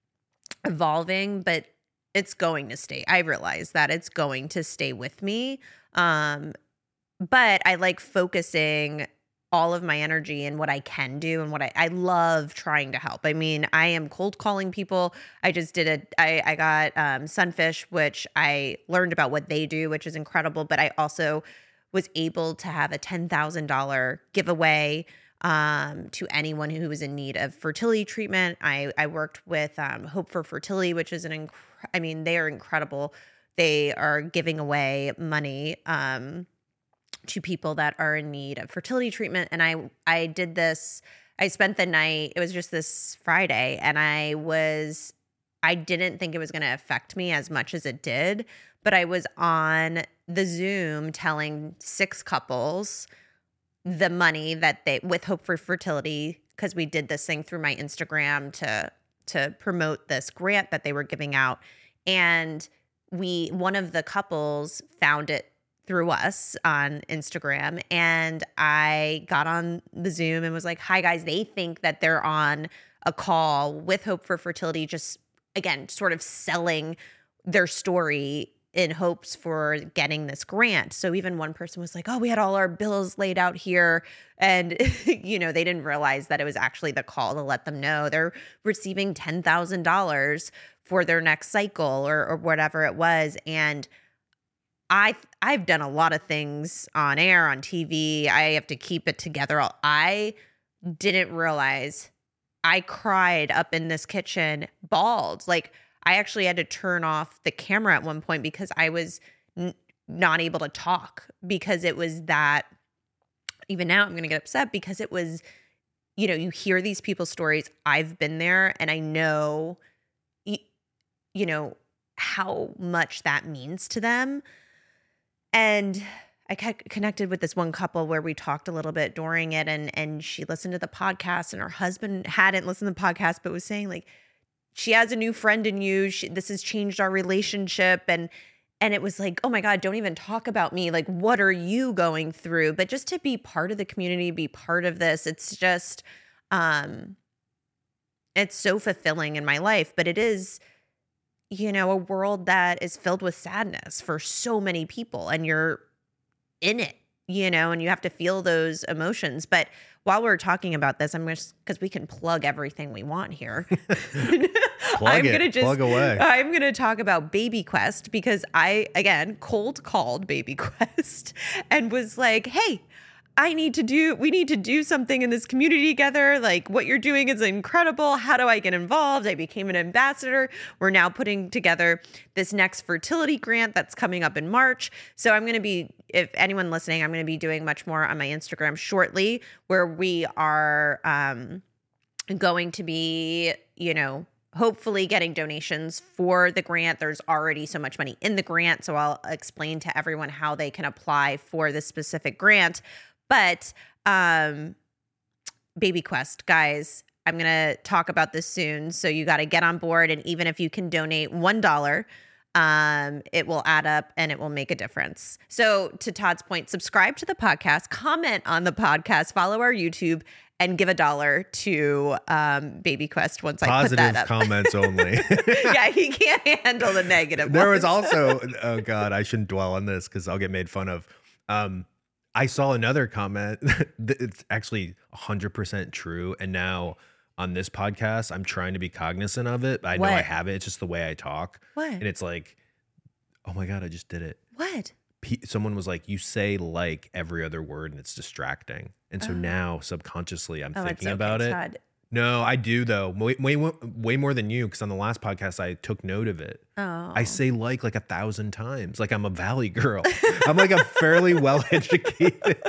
[SPEAKER 2] evolving, but it's going to stay. I realize that it's going to stay with me. Um, but I like focusing all of my energy in what I can do and what I, I love trying to help. I mean, I am cold calling people. I just did a, I, I got um, Sunfish, which I learned about what they do, which is incredible. But I also was able to have a ten thousand dollars giveaway um, to anyone who was in need of fertility treatment. I, I worked with um, Hope for Fertility, which is an, inc- I mean, they are incredible. They are giving away money um, to people that are in need of fertility treatment. And I, I did this, I spent the night, it was just this Friday, and I was, I didn't think it was going to affect me as much as it did, but I was on the Zoom telling six couples the money that they, with Hope for Fertility, because we did this thing through my Instagram to to promote this grant that they were giving out. And we, one of the couples found it through us on Instagram, and I got on the Zoom and was like, hi guys, they think that they're on a call with Hope for Fertility, just again, sort of selling their story in hopes for getting this grant. So even one person was like, oh, we had all our bills laid out here. And, you know, they didn't realize that it was actually the call to let them know they're receiving ten thousand dollars for their next cycle or, or whatever it was. And I, I've done a lot of things on air, on T V. I have to keep it together. I didn't realize I cried up in this kitchen, bawled. Like, I actually had to turn off the camera at one point because I was n- not able to talk, because it was that, even now I'm going to get upset because it was, you know, you hear these people's stories. I've been there, and I know, you, you know, how much that means to them. And I connected with this one couple where we talked a little bit during it, and and she listened to the podcast, and her husband hadn't listened to the podcast, but was saying like, she has a new friend in you. She, this has changed our relationship. And, and it was like, oh my God, don't even talk about me. Like, what are you going through? But just to be part of the community, be part of this, it's just, um, it's so fulfilling in my life. But it is, you know, a world that is filled with sadness for so many people, and you're in it, you know, and you have to feel those emotions. But while we're talking about this, I'm just, because we can plug everything we want here.
[SPEAKER 3] Plug
[SPEAKER 2] I'm
[SPEAKER 3] it,
[SPEAKER 2] gonna just,
[SPEAKER 3] plug away.
[SPEAKER 2] I'm going to talk about Baby Quest, because I, again, cold called Baby Quest and was like, hey, I need to do, we need to do something in this community together. Like, what you're doing is incredible. How do I get involved? I became an ambassador. We're now putting together this next fertility grant that's coming up in March. So I'm going to be, if anyone listening, I'm going to be doing much more on my Instagram shortly, where we are um, going to be, you know, hopefully getting donations for the grant. There's already so much money in the grant, so I'll explain to everyone how they can apply for this specific grant. But um, Baby Quest, guys, I'm going to talk about this soon. So you got to get on board. And even if you can donate one dollar, um, it will add up and it will make a difference. So to Todd's point, subscribe to the podcast, comment on the podcast, follow our YouTube, and give a dollar to um, Baby Quest once
[SPEAKER 3] Positive
[SPEAKER 2] I put that up.
[SPEAKER 3] comments only.
[SPEAKER 2] Yeah, he can't handle the negative
[SPEAKER 3] There
[SPEAKER 2] ones.
[SPEAKER 3] was also, oh God, I shouldn't dwell on this because I'll get made fun of. Um, I saw another comment. It's actually one hundred percent true. And now on this podcast, I'm trying to be cognizant of it. I know
[SPEAKER 2] What?
[SPEAKER 3] I have it. It's just the way I talk.
[SPEAKER 2] What?
[SPEAKER 3] And it's like, oh my God, I just did it.
[SPEAKER 2] What?
[SPEAKER 3] P- Someone was like, you say like every other word and it's distracting. And so
[SPEAKER 2] Oh.
[SPEAKER 3] now subconsciously I'm
[SPEAKER 2] Oh, it's
[SPEAKER 3] thinking
[SPEAKER 2] okay,
[SPEAKER 3] about it.
[SPEAKER 2] Todd.
[SPEAKER 3] No, I do though. Way, way, way more than you. Because on the last podcast, I took note of it.
[SPEAKER 2] Oh.
[SPEAKER 3] I say like like a thousand times. Like I'm a Valley girl. I'm like a fairly well-educated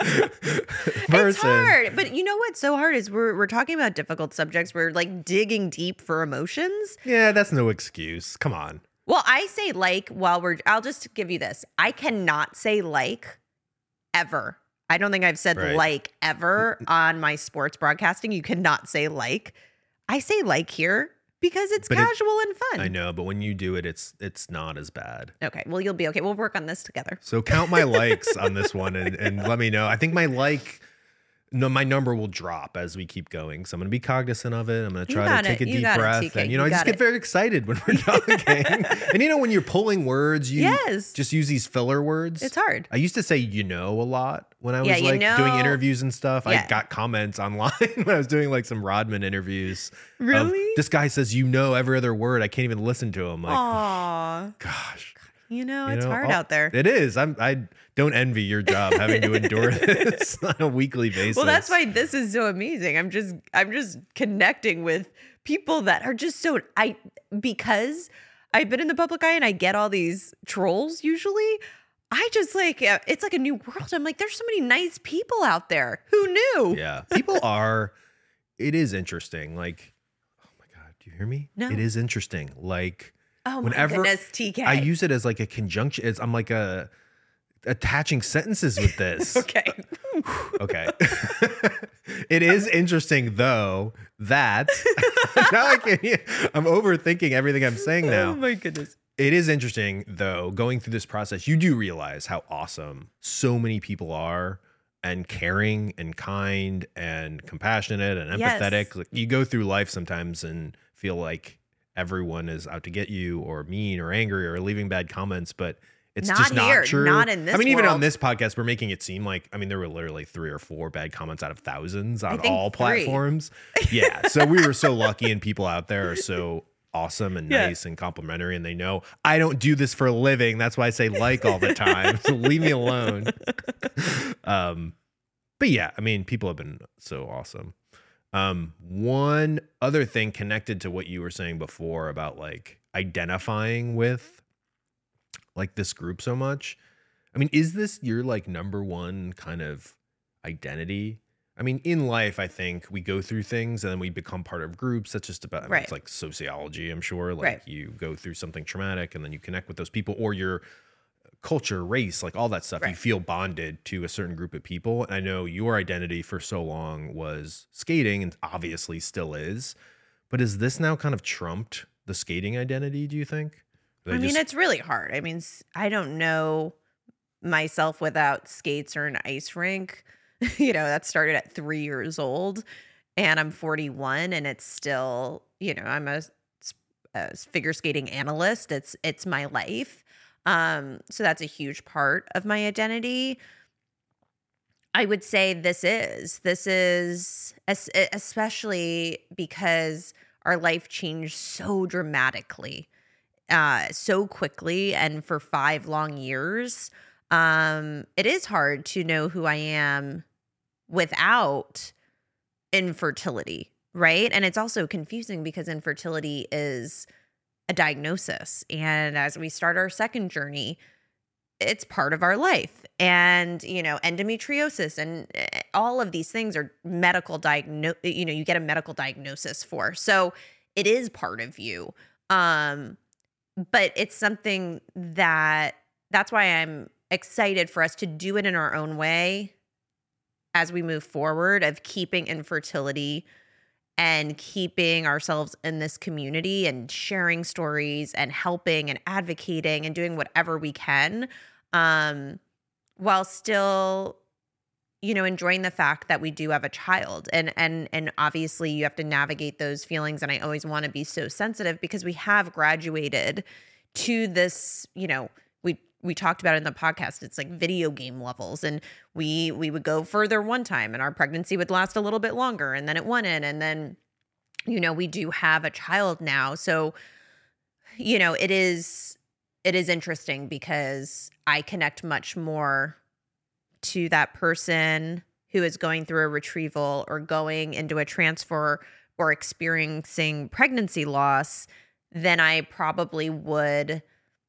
[SPEAKER 3] person.
[SPEAKER 2] It's hard, but you know what's so hard is we're we're talking about difficult subjects. We're like digging deep for emotions.
[SPEAKER 3] Yeah, that's no excuse. Come on.
[SPEAKER 2] Well, I say like while we're. I'll just give you this. I cannot say like ever. I don't think I've said
[SPEAKER 3] Right.
[SPEAKER 2] like ever on my sports broadcasting. You cannot say like. I say like here because it's
[SPEAKER 3] But it-
[SPEAKER 2] casual and fun.
[SPEAKER 3] I know, but when you do it, it's it's not as bad.
[SPEAKER 2] Okay, well you'll be okay. We'll work on this together.
[SPEAKER 3] So count my likes on this one and, and let me know. I think my like, no, my number will drop as we keep going. So I'm going to be cognizant of it. I'm going to
[SPEAKER 2] You
[SPEAKER 3] try
[SPEAKER 2] got
[SPEAKER 3] to take
[SPEAKER 2] it.
[SPEAKER 3] a
[SPEAKER 2] You
[SPEAKER 3] deep
[SPEAKER 2] got it,
[SPEAKER 3] breath.
[SPEAKER 2] T K.
[SPEAKER 3] And, you know,
[SPEAKER 2] You
[SPEAKER 3] I just
[SPEAKER 2] got
[SPEAKER 3] get
[SPEAKER 2] it.
[SPEAKER 3] very excited when we're talking. And, you know, when you're pulling words, you
[SPEAKER 2] Yes.
[SPEAKER 3] just use these filler words.
[SPEAKER 2] It's hard.
[SPEAKER 3] I used to say, you know, a lot when I was
[SPEAKER 2] Yeah, you
[SPEAKER 3] like doing
[SPEAKER 2] know.
[SPEAKER 3] interviews and stuff.
[SPEAKER 2] Yeah.
[SPEAKER 3] I got comments online when I was doing like some Rodman interviews. of,
[SPEAKER 2] Really?
[SPEAKER 3] this guy says, you know, every other word. I can't even listen to him. Like,
[SPEAKER 2] Aw,
[SPEAKER 3] gosh.
[SPEAKER 2] you know
[SPEAKER 3] You
[SPEAKER 2] it's
[SPEAKER 3] know,
[SPEAKER 2] hard
[SPEAKER 3] I'll-
[SPEAKER 2] out there.
[SPEAKER 3] It is. I'm. I don't envy your job having to endure this on a weekly basis.
[SPEAKER 2] Well, that's why this is so amazing. I'm just I'm just connecting with people that are just so I because I've been in the public eye and I get all these trolls usually. I just like uh, it's like a new world. I'm like, there's so many nice people out there. Who knew?
[SPEAKER 3] Yeah, people are. It is interesting. Like, oh my God, do you hear me?
[SPEAKER 2] No.
[SPEAKER 3] It is interesting. Like,
[SPEAKER 2] Oh my
[SPEAKER 3] whenever
[SPEAKER 2] goodness, T K.
[SPEAKER 3] I use it as like a conjunction. It's, I'm like a attaching sentences with this.
[SPEAKER 2] okay.
[SPEAKER 3] Okay. It is interesting though that now I can't. I'm overthinking everything I'm saying now.
[SPEAKER 2] Oh my goodness.
[SPEAKER 3] It is interesting, though, going through this process, you do realize how awesome so many people are and caring and kind and compassionate and
[SPEAKER 2] Yes.
[SPEAKER 3] empathetic. Like, you go through life sometimes and feel like everyone is out to get you or mean or angry or leaving bad comments, but it's
[SPEAKER 2] Not
[SPEAKER 3] just
[SPEAKER 2] here,
[SPEAKER 3] not true.
[SPEAKER 2] not in this
[SPEAKER 3] I mean, even on
[SPEAKER 2] world.
[SPEAKER 3] this podcast, we're making it seem like, I mean, there were literally three or four bad comments out of thousands on
[SPEAKER 2] think
[SPEAKER 3] all
[SPEAKER 2] three.
[SPEAKER 3] platforms. Yeah. So we were so lucky, and people out there are so awesome and
[SPEAKER 2] Yeah.
[SPEAKER 3] nice and complimentary, and they know I don't do this for a living. That's why I say like all the time. So leave me alone. Um, but yeah, I mean, people have been so awesome. Um, one other thing connected to what you were saying before about like identifying with like this group so much. I mean, is this your like number one kind of identity? I mean, in life, I think we go through things and then we become part of groups. That's just about, I mean,
[SPEAKER 2] Right.
[SPEAKER 3] it's like sociology, I'm sure. Like
[SPEAKER 2] Right.
[SPEAKER 3] you go through something traumatic and then you connect with those people, or your culture, race, like all that stuff. You
[SPEAKER 2] Right.
[SPEAKER 3] feel bonded to a certain group of people. And I know your identity for so long was skating, and obviously still is. But is this now kind of trumped the skating identity, do you think?
[SPEAKER 2] I mean, just... it's really hard. I mean, I don't know myself without skates or an ice rink. You know, that started at three years old and I'm forty-one and it's still, you know, I'm a, a figure skating analyst. It's, it's my life. Um, so that's a huge part of my identity. I would say this is, this is especially because our life changed so dramatically, uh, so quickly. And for five long years, um, it is hard to know who I am without infertility, right? And it's also confusing because infertility is a diagnosis. And as we start our second journey, it's part of our life. And, you know, endometriosis and all of these things are medical diagno, you know, you get a medical diagnosis for. So it is part of you. Um, but it's something that, that's why I'm excited for us to do it in our own way as we move forward, of keeping infertility and keeping ourselves in this community and sharing stories and helping and advocating and doing whatever we can, um, while still, you know, enjoying the fact that we do have a child. And and and obviously you have to navigate those feelings. And I always want to be so sensitive because we have graduated to this, you know, we we talked about it in the podcast. It's like video game levels, and we we would go further one time and our pregnancy would last a little bit longer and then it wouldn't. And then, you know, we do have a child now. So, you know, it is it is interesting because I connect much more to that person who is going through a retrieval or going into a transfer or experiencing pregnancy loss than I probably would,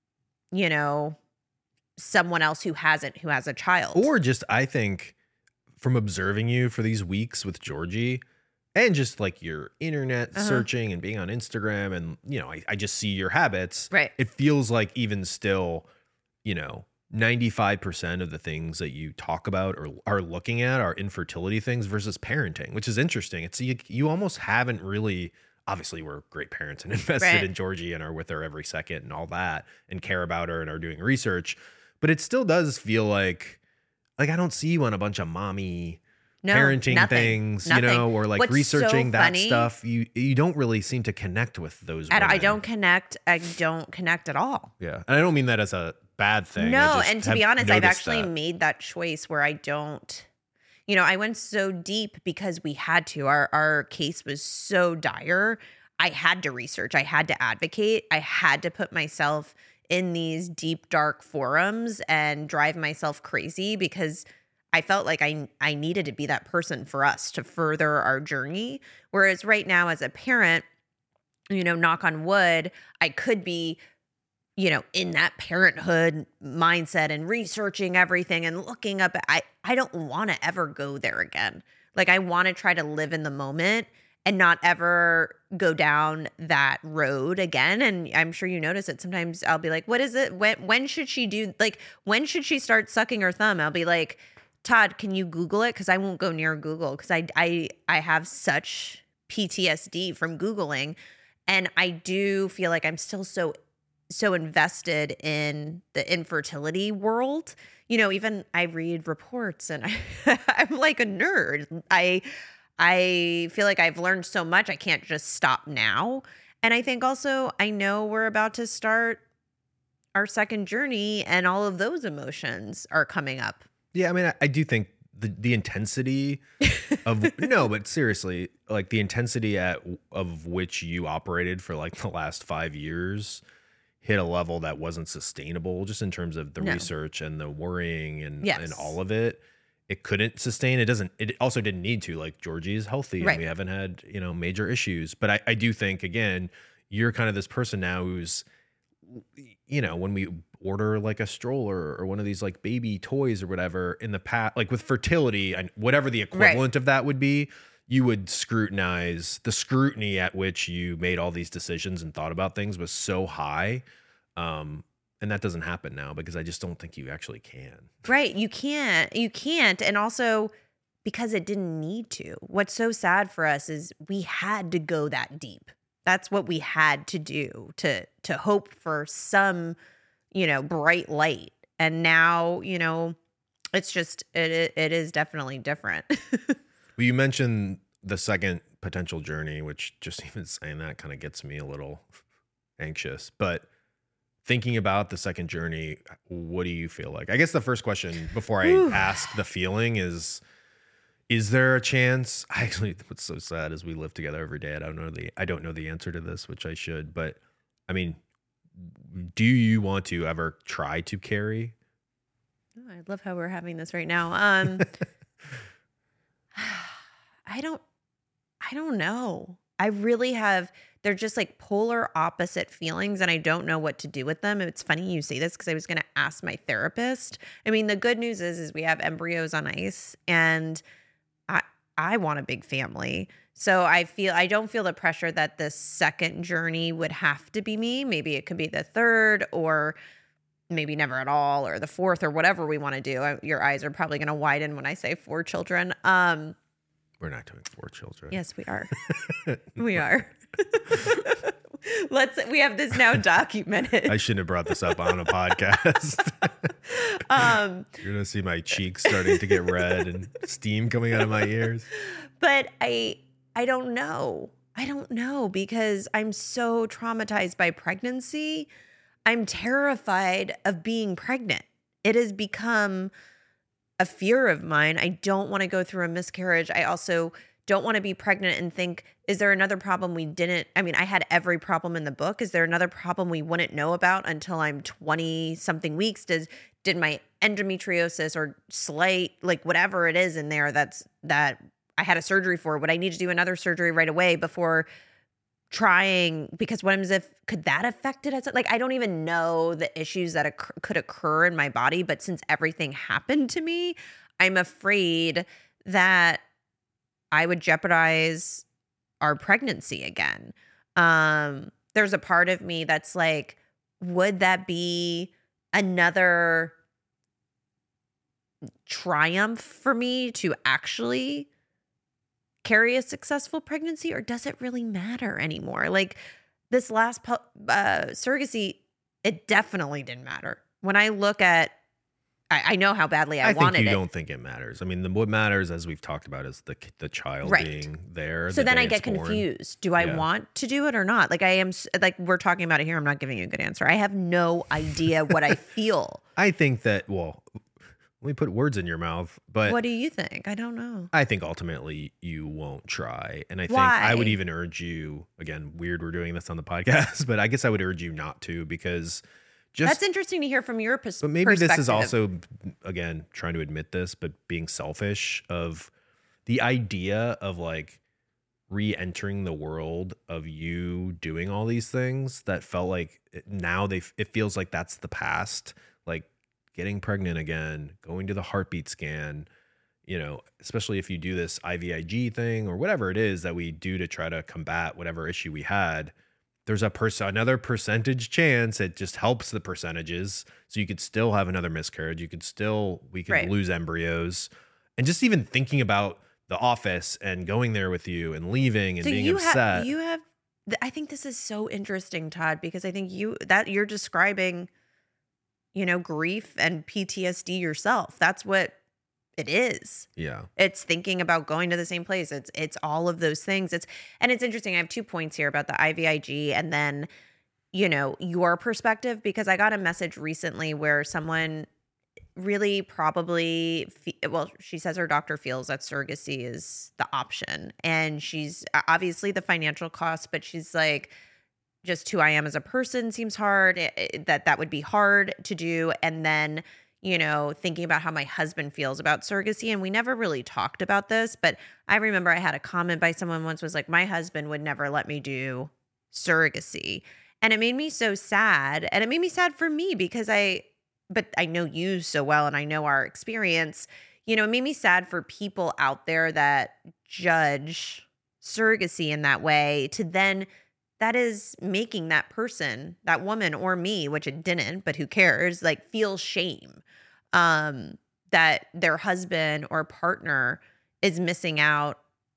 [SPEAKER 2] you know, someone else who hasn't, who has a child.
[SPEAKER 3] Or just, I think, from observing you for these weeks with Georgie and just like your internet uh-huh. searching and being on Instagram and, you know, I, I just see your habits.
[SPEAKER 2] Right.
[SPEAKER 3] It feels like even still, you know, ninety-five percent of the things that you talk about or are looking at are infertility things versus parenting, which is interesting. It's you, you almost haven't really, obviously we're great parents and invested
[SPEAKER 2] right.
[SPEAKER 3] in Georgie and are with her every second and all that and care about her and are doing research, but it still does feel like, like I don't see you on a bunch of mommy no, parenting nothing, things, nothing. you know, or like What's researching so that funny, stuff. You, you don't really seem to connect with those women.
[SPEAKER 2] I don't connect. I don't connect at all.
[SPEAKER 3] Yeah. And I don't mean that as a bad thing.
[SPEAKER 2] No, and to be honest, I've actually that. made that choice where I don't, you know, I went so deep because we had to. Our our case was so dire. I had to research. I had to advocate. I had to put myself in these deep, dark forums and drive myself crazy because I felt like I I needed to be that person for us to further our journey. Whereas right now as a parent, you know, knock on wood, I could be, you know, in that parenthood mindset and researching everything and looking up. I, I don't want to ever go there again. Like I want to try to live in the moment and not ever go down that road again. And I'm sure you notice it. Sometimes I'll be like, what is it? When, when should she do, like, when should she start sucking her thumb? I'll be like, Todd, can you Google it? Cause I won't go near Google. Cause I, I, I have such P T S D from Googling. And I do feel like I'm still so so invested in the infertility world. You know, even I read reports and I, I'm like a nerd. I I feel like I've learned so much. I can't just stop now. And I think also I know we're about to start our second journey and all of those emotions are coming up.
[SPEAKER 3] Yeah, I mean, I, I do think the the intensity of no, but seriously, like the intensity at of which you operated for like the last five years hit a level that wasn't sustainable just in terms of the no. research and the worrying and,
[SPEAKER 2] yes.
[SPEAKER 3] and all of it. It couldn't sustain. It doesn't, it also didn't need to. Like Georgie is healthy right. and we haven't had, you know, major issues. But I, I do think, again, you're kind of this person now who's, you know, when we order like a stroller or one of these like baby toys or whatever in the past, like with fertility and whatever the equivalent right. of that would be, you would scrutinize. The scrutiny at which you made all these decisions and thought about things was so high. Um, and that doesn't happen now because I just don't think you actually can.
[SPEAKER 2] Right. You can't. You can't. And also, because it didn't need to. What's so sad for us is we had to go that deep. That's what we had to do to to hope for some, you know, bright light. And now, you know, it's just it it is definitely different.
[SPEAKER 3] Well, you mentioned the second potential journey, which just even saying that kind of gets me a little anxious. But thinking about the second journey, what do you feel like? I guess the first question before I ask the feeling is, is there a chance? I actually, what's so sad is we live together every day. I don't know the, I don't know the answer to this, which I should, but I mean, do you want to ever try to carry?
[SPEAKER 2] Oh, I love how we're having this right now. Um, I don't, I don't know. I really have, they're just like polar opposite feelings and I don't know what to do with them. It's funny you say this because I was going to ask my therapist. I mean, the good news is, is we have embryos on ice and I, I want a big family. So I feel, I don't feel the pressure that the second journey would have to be me. Maybe it could be the third or maybe never at all or the fourth or whatever we want to do. I, your eyes are probably going to widen when I say four children. Um,
[SPEAKER 3] We're not doing four children.
[SPEAKER 2] Yes, we are. We are. Let's. We have this now documented.
[SPEAKER 3] I shouldn't have brought this up on a podcast. um, You're gonna see my cheeks starting to get red and steam coming out of my ears.
[SPEAKER 2] But I, I don't know. I don't know because I'm so traumatized by pregnancy. I'm terrified of being pregnant. It has become a fear of mine. I don't want to go through a miscarriage. I also don't want to be pregnant and think, is there another problem we didn't? I mean, I had every problem in the book. Is there another problem we wouldn't know about until I'm twenty something weeks? Does did my endometriosis or slight, like whatever it is in there that's that I had a surgery for, would I need to do another surgery right away before trying? Because what if, could that affect it? Like, I don't even know the issues that occur, could occur in my body. But since everything happened to me, I'm afraid that I would jeopardize our pregnancy again. Um, there's a part of me that's like, would that be another triumph for me to actually carry a successful pregnancy, or does it really matter anymore? Like this last pu- uh, surrogacy, it definitely didn't matter. When I look at, I, I know how badly I,
[SPEAKER 3] I
[SPEAKER 2] wanted it.
[SPEAKER 3] think you don't think it matters. I mean, the, what matters, as we've talked about, is the the child
[SPEAKER 2] right.
[SPEAKER 3] being there.
[SPEAKER 2] So
[SPEAKER 3] the
[SPEAKER 2] then I get
[SPEAKER 3] born.
[SPEAKER 2] confused. Do I
[SPEAKER 3] yeah.
[SPEAKER 2] want to do it or not? Like I am, like we're talking about it here. I'm not giving you a good answer. I have no idea what I feel.
[SPEAKER 3] I think that, well, let me put words in your mouth, but
[SPEAKER 2] what do you think? I don't know.
[SPEAKER 3] I think ultimately you won't try. And I think
[SPEAKER 2] Why?
[SPEAKER 3] I would even urge you, again, weird we're doing this on the podcast, but I guess I would urge you not to, because just
[SPEAKER 2] that's interesting to hear from your pers-
[SPEAKER 3] but maybe
[SPEAKER 2] perspective.
[SPEAKER 3] this is also, again, trying to admit this, but being selfish of the idea of like re-entering the world of you doing all these things that felt like now they it feels like that's the past, like getting pregnant again, going to the heartbeat scan, you know, especially if you do this I V I G thing or whatever it is that we do to try to combat whatever issue we had. There's a person, another percentage chance. It just helps the percentages. So you could still have another miscarriage. You could still, we could
[SPEAKER 2] right.
[SPEAKER 3] lose embryos. And just even thinking about the office and going there with you and leaving and
[SPEAKER 2] so
[SPEAKER 3] being
[SPEAKER 2] you
[SPEAKER 3] upset.
[SPEAKER 2] Have, you have, I think this is so interesting, Todd, because I think you, that you're describing, you know, grief and P T S D yourself. That's what it is.
[SPEAKER 3] Yeah.
[SPEAKER 2] It's thinking about going to the same place. It's it's all of those things. It's and it's interesting. I have two points here about the I V I G and then, you know, your perspective, because I got a message recently where someone really probably fe- well, she says her doctor feels that surrogacy is the option, and she's obviously the financial cost, but she's like, just who I am as a person seems hard, it, it, that that would be hard to do. And then, you know, thinking about how my husband feels about surrogacy. And we never really talked about this, but I remember I had a comment by someone once was like, my husband would never let me do surrogacy. And it made me so sad. And it made me sad for me because I, but I know you so well and I know our experience. You know, it made me sad for people out there that judge surrogacy in that way, to then that is making that person, that woman or me, which it didn't, but who cares, like feel shame um, that their husband or partner is missing out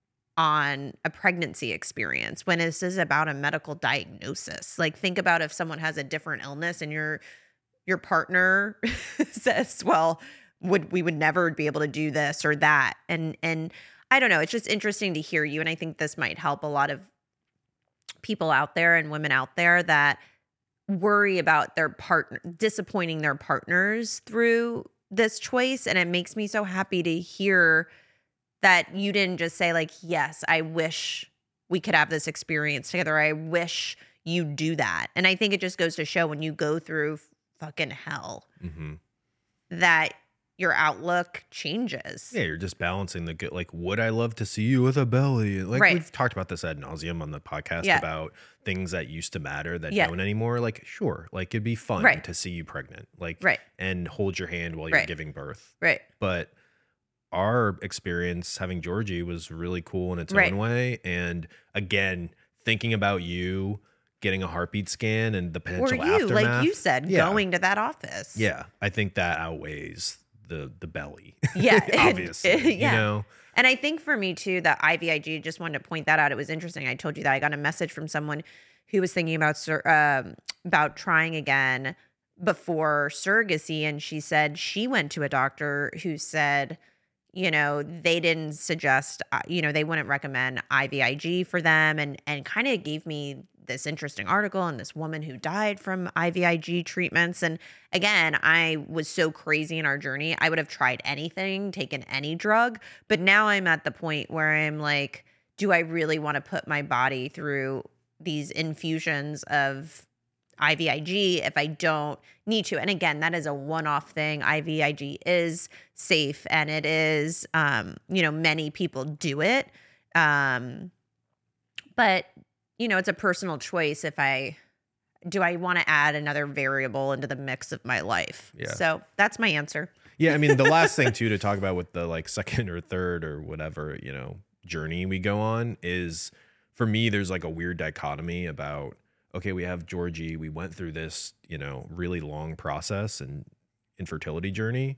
[SPEAKER 2] on a pregnancy experience when this is about a medical diagnosis. Like, think about if someone has a different illness and your your partner says, well, would we would never be able to do this or that. And and I don't know, it's just interesting to hear you. And I think this might help a lot of people out there and women out there that worry about their partner disappointing their partners through this choice. And it makes me so happy to hear that you didn't just say like, yes, I wish we could have this experience together. I wish you do that. And I think it just goes to show when you go through fucking hell
[SPEAKER 3] mm-hmm.
[SPEAKER 2] that your outlook changes.
[SPEAKER 3] Yeah, you're just balancing the good. Like, would I love to see you with a belly? Like,
[SPEAKER 2] right.
[SPEAKER 3] we've talked about this ad nauseum on the podcast
[SPEAKER 2] yeah.
[SPEAKER 3] about things that used to matter that
[SPEAKER 2] yeah.
[SPEAKER 3] don't anymore. Like, sure, like it'd be fun
[SPEAKER 2] right.
[SPEAKER 3] to see you pregnant, like,
[SPEAKER 2] right.
[SPEAKER 3] and hold your hand while you're
[SPEAKER 2] right.
[SPEAKER 3] giving birth.
[SPEAKER 2] Right.
[SPEAKER 3] But our experience having Georgie was really cool in its
[SPEAKER 2] right.
[SPEAKER 3] own way. And again, thinking about you getting a heartbeat scan and the potential
[SPEAKER 2] or you,
[SPEAKER 3] aftermath,
[SPEAKER 2] like you said,
[SPEAKER 3] yeah.
[SPEAKER 2] going to that office.
[SPEAKER 3] Yeah, I think that outweighs the the belly.
[SPEAKER 2] Yeah,
[SPEAKER 3] obviously.
[SPEAKER 2] It, it, yeah.
[SPEAKER 3] You know,
[SPEAKER 2] and I think for me too, the I V I G. Just wanted to point that out. It was interesting. I told you that I got a message from someone who was thinking about sur- um, about trying again before surrogacy, and she said she went to a doctor who said, you know, they didn't suggest, uh, you know, they wouldn't recommend I V I G for them, and and kind of gave me this interesting article on this woman who died from I V I G treatments. And again, I was so crazy in our journey. I would have tried anything, taken any drug. But now I'm at the point where I'm like, do I really want to put my body through these infusions of I V I G if I don't need to? And again, that is a one-off thing. I V I G is safe and it is, um, you know, many people do it. Um, but you know, it's a personal choice if I, do I want to add another variable into the mix of my life?
[SPEAKER 3] Yeah.
[SPEAKER 2] So that's my answer.
[SPEAKER 3] Yeah. I mean, the last thing too, to talk about with the like second or third or whatever, you know, journey we go on is, for me, there's like a weird dichotomy about, okay, we have Georgie, we went through this, you know, really long process and infertility journey.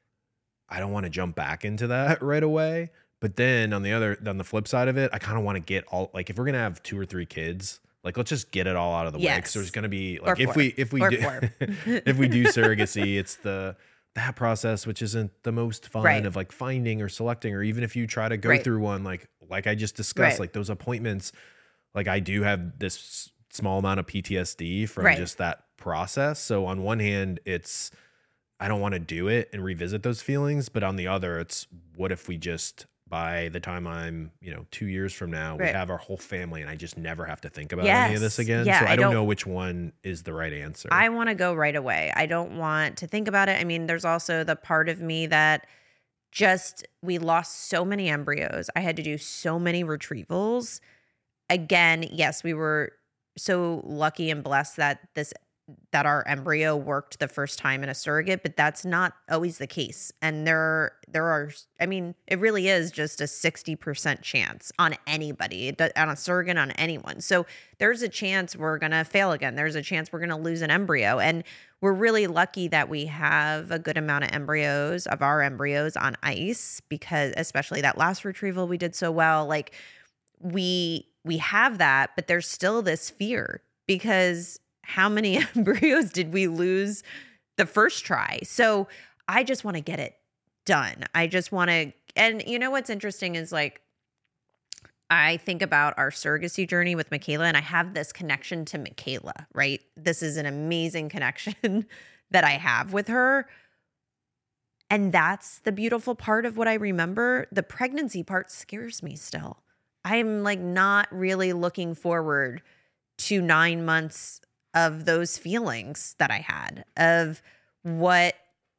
[SPEAKER 3] I don't want to jump back into that right away. But then on the other, on the flip side of it, I kind of want to get all, like, if we're going to have two or three kids, like, let's just get it all out of the
[SPEAKER 2] yes.
[SPEAKER 3] way. Cause there's going to be like,
[SPEAKER 2] or
[SPEAKER 3] if
[SPEAKER 2] four.
[SPEAKER 3] we, if we
[SPEAKER 2] or
[SPEAKER 3] do, if we do surrogacy, it's the, that process, which isn't the most fun
[SPEAKER 2] right.
[SPEAKER 3] of like finding or selecting, or even if you try to go
[SPEAKER 2] right.
[SPEAKER 3] through one, like, like I just discussed,
[SPEAKER 2] right.
[SPEAKER 3] like those appointments, like I do have this small amount of P T S D from
[SPEAKER 2] right.
[SPEAKER 3] just that process. So on one hand, it's, I don't want to do it and revisit those feelings. But on the other, it's, what if we just, by the time I'm, you know, two years from now,
[SPEAKER 2] right.
[SPEAKER 3] we have our whole family and I just never have to think about
[SPEAKER 2] yes.
[SPEAKER 3] any of this again.
[SPEAKER 2] Yeah,
[SPEAKER 3] so I,
[SPEAKER 2] I
[SPEAKER 3] don't,
[SPEAKER 2] don't
[SPEAKER 3] know which one is the right answer.
[SPEAKER 2] I want to go right away. I don't want to think about it. I mean, there's also the part of me that just, we lost so many embryos. I had to do so many retrievals. Again, yes, we were so lucky and blessed that this that our embryo worked the first time in a surrogate, but that's not always the case. And there there are, I mean, it really is just a sixty percent chance on anybody, on a surrogate, on anyone. So there's a chance we're going to fail again. There's a chance we're going to lose an embryo. And we're really lucky that we have a good amount of embryos, of our embryos on ice, because especially that last retrieval we did so well. Like we we have that, but there's still this fear, because how many embryos did we lose the first try? So I just want to get it done. I just want to, and you know what's interesting is, like, I think about our surrogacy journey with Michaela, and I have this connection to Michaela, right? This is an amazing connection that I have with her. And that's the beautiful part of what I remember. The pregnancy part scares me still. I'm like not really looking forward to nine months of those feelings that I had of what,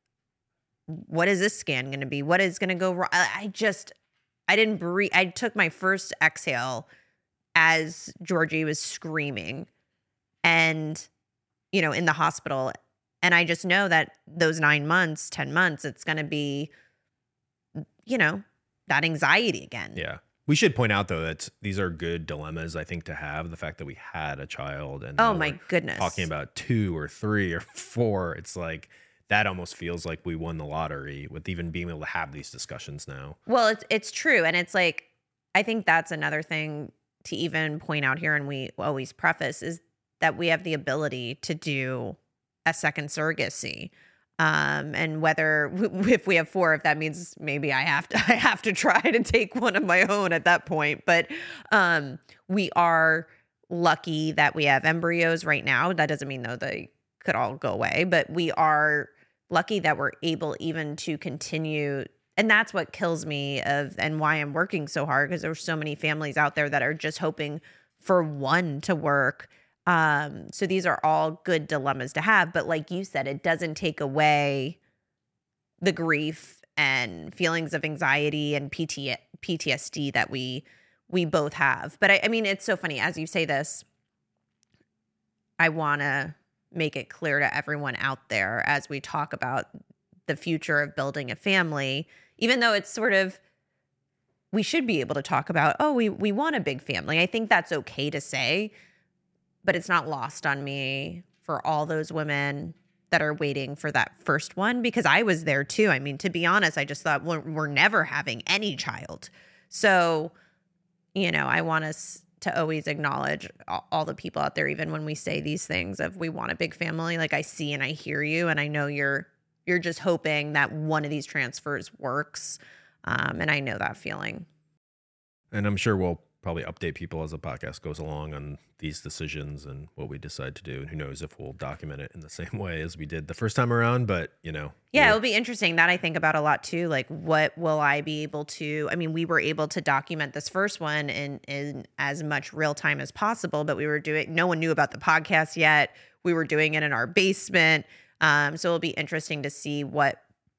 [SPEAKER 2] what is this scan going to be? What is going to go wrong? I just, I didn't breathe. I took my first exhale as Georgie was screaming and, you know, in the hospital. And I just know that those nine months, ten months, it's going to be, you know, that anxiety again.
[SPEAKER 3] Yeah. We should point out, though, that these are good dilemmas, I think, to have. The fact that we had a child and
[SPEAKER 2] oh
[SPEAKER 3] now
[SPEAKER 2] my
[SPEAKER 3] we're
[SPEAKER 2] goodness,
[SPEAKER 3] talking about two or three or four. It's like, that almost feels like we won the lottery with even being able to have these discussions now.
[SPEAKER 2] Well, it's it's true. And it's like, I think that's another thing to even point out here, and we always preface, is that we have the ability to do a second surrogacy. Um, and whether if we have four, if that means maybe I have to I have to try to take one of my own at that point. But um, we are lucky that we have embryos right now. That doesn't mean though they could all go away, but we are lucky that we're able even to continue. And that's what kills me of and why I'm working so hard, because there's so many families out there that are just hoping for one to work. Um, so these are all good dilemmas to have. But like you said, it doesn't take away the grief and feelings of anxiety and P T S D that we we both have. But I, I mean, it's so funny. As you say this, I want to make it clear to everyone out there as we talk about the future of building a family, even though it's sort of, we should be able to talk about, oh, we we want a big family. I think that's okay to say. But it's not lost on me for all those women that are waiting for that first one, because I was there too. I mean, to be honest, I just thought we're, we're never having any child. So, you know, I want us to always acknowledge all, all the people out there, even when we say these things of we want a big family. Like I see and I hear you, and I know you're you're just hoping that one of these transfers works. Um, and I know that feeling.
[SPEAKER 3] And I'm sure we'll probably update people as the podcast goes along on these decisions and what we decide to do. And who knows if we'll document it in the same way as we did the first time around, but you know.
[SPEAKER 2] Yeah, it'll be interesting. That I think about a lot too. Like, what will I be able to, I mean, we were able to document this first one in, in as much real time as possible, but we were doing, no one knew about the podcast yet. We were doing it in our basement. Um, so it'll be interesting to see what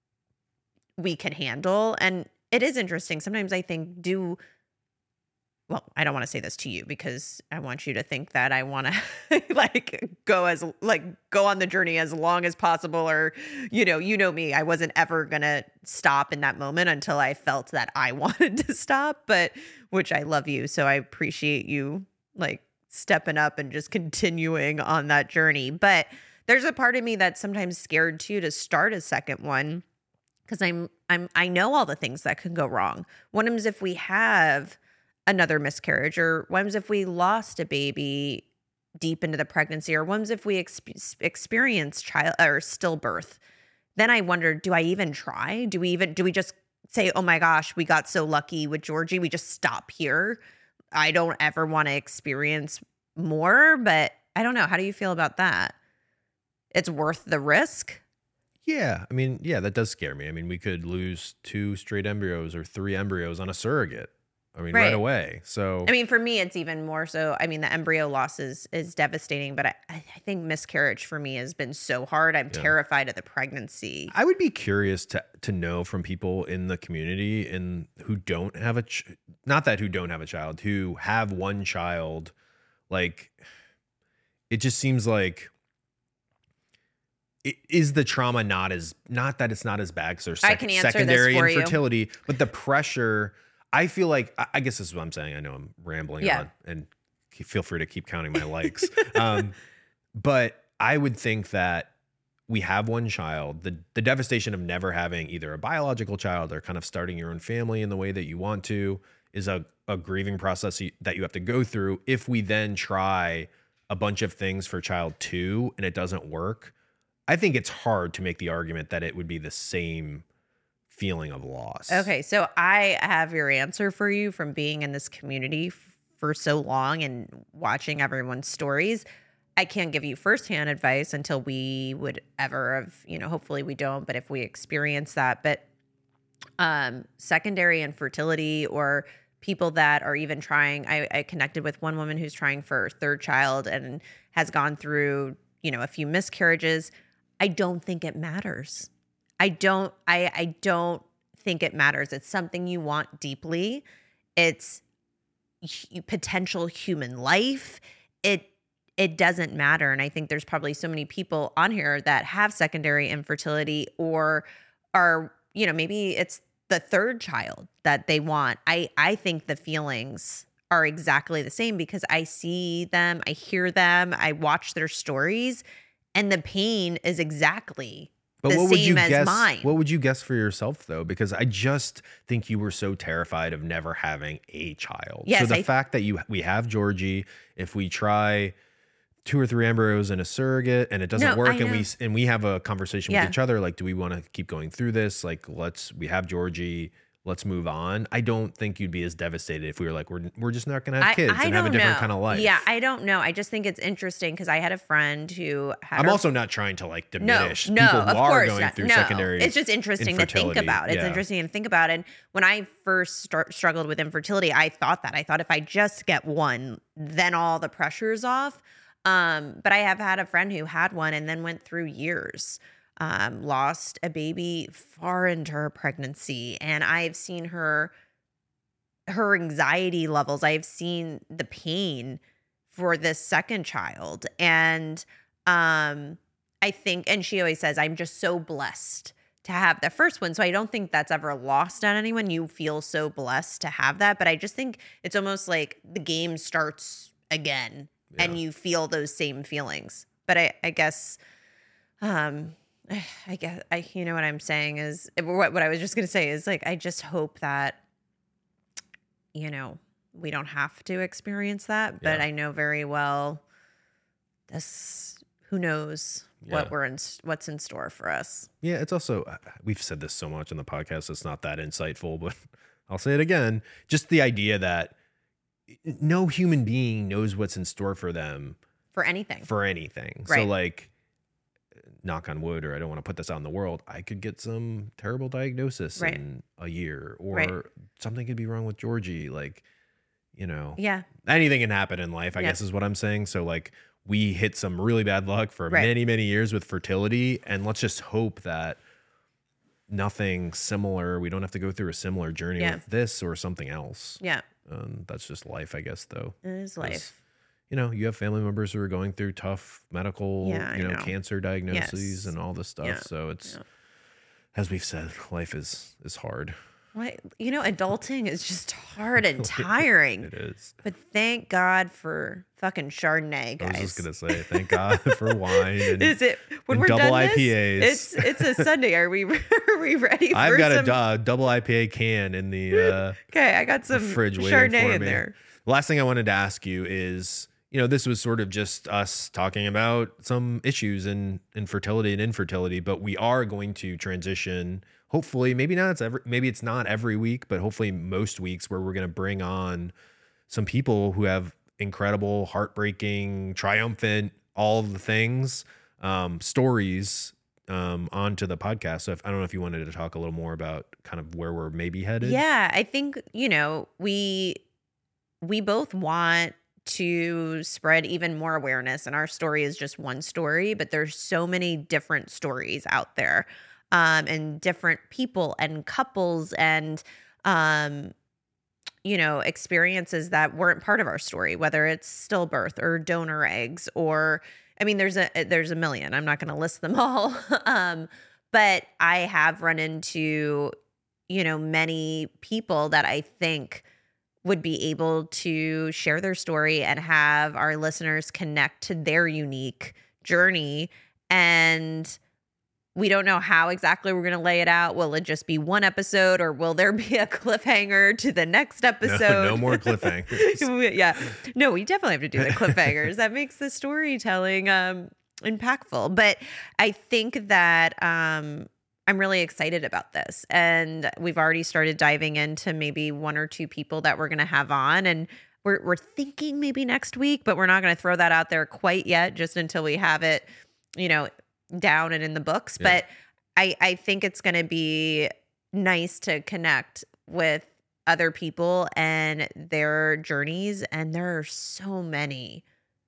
[SPEAKER 2] we can handle. And it is interesting. Sometimes I think, do, well, I don't want to say this to you because I want you to think that I want to like go as like go on the journey as long as possible, or, you know, you know me, I wasn't ever going to stop in that moment until I felt that I wanted to stop, but which I love you. So I appreciate you like stepping up and just continuing on that journey. But there's a part of me that's sometimes scared too to start a second one, because I'm I'm I know all the things that can go wrong. One is if we have another miscarriage, or what if we lost a baby deep into the pregnancy, or what if we exp- experience child or stillbirth. Then I wondered, do I even try? Do we even, do we just say, oh my gosh, we got so lucky with Georgie, we just stop here? I don't ever want to experience more, but I don't know. How do you feel about that? It's worth the risk?
[SPEAKER 3] Yeah. I mean, yeah, that does scare me. I mean, we could lose two straight embryos or three embryos on a surrogate. I mean, right. right away. So,
[SPEAKER 2] I mean, for me, it's even more so. I mean, the embryo loss is, is devastating, but I, I think miscarriage for me has been so hard. I'm yeah. terrified of the pregnancy.
[SPEAKER 3] I would be curious to to know from people in the community and who don't have a, ch- not that who don't have a child, who have one child. Like, it just seems like, it, is the trauma not as, not that it's not as bad because there's sec-
[SPEAKER 2] I can answer
[SPEAKER 3] secondary
[SPEAKER 2] this for
[SPEAKER 3] infertility,
[SPEAKER 2] you.
[SPEAKER 3] But the pressure. I feel like, I guess this is what I'm saying. I know I'm rambling
[SPEAKER 2] yeah.
[SPEAKER 3] on, and feel free to keep counting my likes. um, but I would think that we have one child, the, the devastation of never having either a biological child or kind of starting your own family in the way that you want to is a, a grieving process that you have to go through. If we then try a bunch of things for child two and it doesn't work, I think it's hard to make the argument that it would be the same feeling of loss.
[SPEAKER 2] Okay, so I have your answer for you from being in this community f- for so long and watching everyone's stories. I can't give you firsthand advice until we would ever have, you know, hopefully we don't, but if we experience that. But um, secondary infertility, or people that are even trying, I, I connected with one woman who's trying for a third child and has gone through, you know, a few miscarriages. I don't think it matters. I don't, I, I don't think it matters. It's something you want deeply. It's h- potential human life. It, it doesn't matter. And I think there's probably so many people on here that have secondary infertility, or are, you know, maybe it's the third child that they want. I, I think the feelings are exactly the same, because I see them, I hear them, I watch their stories, and the pain is exactly
[SPEAKER 3] But
[SPEAKER 2] the
[SPEAKER 3] what would you
[SPEAKER 2] same as
[SPEAKER 3] guess?
[SPEAKER 2] mine.
[SPEAKER 3] What would you guess for yourself though? Because I just think you were so terrified of never having a child.
[SPEAKER 2] Yes,
[SPEAKER 3] so the
[SPEAKER 2] I-
[SPEAKER 3] fact that you we have Georgie, if we try two or three embryos in a surrogate and it doesn't
[SPEAKER 2] No,
[SPEAKER 3] work,
[SPEAKER 2] I
[SPEAKER 3] and we
[SPEAKER 2] know.
[SPEAKER 3] and we have a conversation
[SPEAKER 2] Yeah.
[SPEAKER 3] with each other, like, do we want to keep going through this? Like, let's we have Georgie. Let's move on. I don't think you'd be as devastated if we were like, we're we're just not going to have
[SPEAKER 2] I,
[SPEAKER 3] kids
[SPEAKER 2] I
[SPEAKER 3] and have a
[SPEAKER 2] don't
[SPEAKER 3] different
[SPEAKER 2] know.
[SPEAKER 3] kind of life.
[SPEAKER 2] Yeah, I don't know. I just think it's interesting because I had a friend who had
[SPEAKER 3] I'm
[SPEAKER 2] her-
[SPEAKER 3] also not trying to like
[SPEAKER 2] no,
[SPEAKER 3] diminish
[SPEAKER 2] no,
[SPEAKER 3] people who
[SPEAKER 2] of
[SPEAKER 3] are
[SPEAKER 2] course
[SPEAKER 3] going
[SPEAKER 2] not.
[SPEAKER 3] through
[SPEAKER 2] no.
[SPEAKER 3] secondary.
[SPEAKER 2] It's just interesting to think
[SPEAKER 3] infertility.
[SPEAKER 2] about. It's
[SPEAKER 3] Yeah.
[SPEAKER 2] interesting to think about. And when I first start, struggled with infertility, I thought that I thought if I just get one, then all the pressure's off. Um, but I have had a friend who had one and then went through years, um, lost a baby far into her pregnancy, and I've seen her her anxiety levels. I've seen the pain for this second child. And um, I think, and she always says, I'm just so blessed to have the first one. So I don't think that's ever lost on anyone. You feel so blessed to have that. But I just think it's almost like the game starts again and
[SPEAKER 3] Yeah.
[SPEAKER 2] you feel those same feelings. But I, I guess, um, I guess, I, you know what I'm saying is what, what I was just going to say is like, I just hope that, you know, we don't have to experience that, but
[SPEAKER 3] Yeah.
[SPEAKER 2] I know very well this, who knows what
[SPEAKER 3] Yeah.
[SPEAKER 2] we're in, what's in store for us.
[SPEAKER 3] Yeah, it's also, we've said this so much on the podcast, it's not that insightful, but I'll say it again. Just the idea that no human being knows what's in store for them
[SPEAKER 2] For anything.
[SPEAKER 3] for anything. So,
[SPEAKER 2] Right.
[SPEAKER 3] like, knock on wood, or I don't want to put this out in the world, I could get some terrible diagnosis
[SPEAKER 2] Right.
[SPEAKER 3] in a year, or
[SPEAKER 2] Right.
[SPEAKER 3] something could be wrong with Georgie. Like, you know,
[SPEAKER 2] Yeah.
[SPEAKER 3] anything can happen in life, I
[SPEAKER 2] Yeah.
[SPEAKER 3] guess is what I'm saying. So, like, we hit some really bad luck for
[SPEAKER 2] Right.
[SPEAKER 3] many, many years with fertility. And let's just hope that nothing similar, we don't have to go through a similar journey
[SPEAKER 2] Yeah.
[SPEAKER 3] with this or something else.
[SPEAKER 2] Yeah.
[SPEAKER 3] Um, that's just life, I guess, though.
[SPEAKER 2] It is life.
[SPEAKER 3] You know, you have family members who are going through tough medical,
[SPEAKER 2] Yeah, I
[SPEAKER 3] you know,
[SPEAKER 2] know.
[SPEAKER 3] cancer diagnoses
[SPEAKER 2] Yes.
[SPEAKER 3] and all this stuff.
[SPEAKER 2] Yeah.
[SPEAKER 3] So it's,
[SPEAKER 2] Yeah.
[SPEAKER 3] as we've said, life is is hard.
[SPEAKER 2] What, you know, adulting is just hard and tiring.
[SPEAKER 3] It is.
[SPEAKER 2] But thank God for fucking Chardonnay, guys.
[SPEAKER 3] I was just gonna say, thank God for wine. And
[SPEAKER 2] Is it when
[SPEAKER 3] and
[SPEAKER 2] we're
[SPEAKER 3] double
[SPEAKER 2] done
[SPEAKER 3] I
[SPEAKER 2] this,
[SPEAKER 3] P As.
[SPEAKER 2] It's it's a Sunday. Are we are we ready? For
[SPEAKER 3] I've got
[SPEAKER 2] some,
[SPEAKER 3] a uh, double I P A can in the uh,
[SPEAKER 2] Okay, I got some
[SPEAKER 3] fridge waiting
[SPEAKER 2] Chardonnay
[SPEAKER 3] for
[SPEAKER 2] in
[SPEAKER 3] me.
[SPEAKER 2] there.
[SPEAKER 3] Last thing I wanted to ask you is, you know, this was sort of just us talking about some issues in infertility and infertility, but we are going to transition. Hopefully, maybe not. It's every, maybe it's not every week, but hopefully most weeks, where we're going to bring on some people who have incredible, heartbreaking, triumphant, all of the things, um, stories um, onto the podcast. So if, I don't know if you wanted to talk a little more about kind of where we're maybe headed.
[SPEAKER 2] Yeah, I think, you know, we we both want to spread even more awareness, and our story is just one story, but there's so many different stories out there, um, and different people and couples and um, you know, experiences that weren't part of our story, whether it's stillbirth or donor eggs, or I mean, there's a there's a million. I'm not going to list them all, um, but I have run into, you know, many people that I think would be able to share their story and have our listeners connect to their unique journey. And we don't know how exactly we're going to lay it out. Will it just be one episode, or will there be a cliffhanger to the next episode?
[SPEAKER 3] No, no more cliffhangers.
[SPEAKER 2] Yeah. No, we definitely have to do the cliffhangers. That makes the storytelling um, impactful. But I think that um, I'm really excited about this. And we've already started diving into maybe one or two people that we're going to have on. And we're, we're thinking maybe next week, but we're not going to throw that out there quite yet, just until we have it, you know, down and in the books.
[SPEAKER 3] Yeah.
[SPEAKER 2] But I, I think it's going to be nice to connect with other people and their journeys. And there are so many.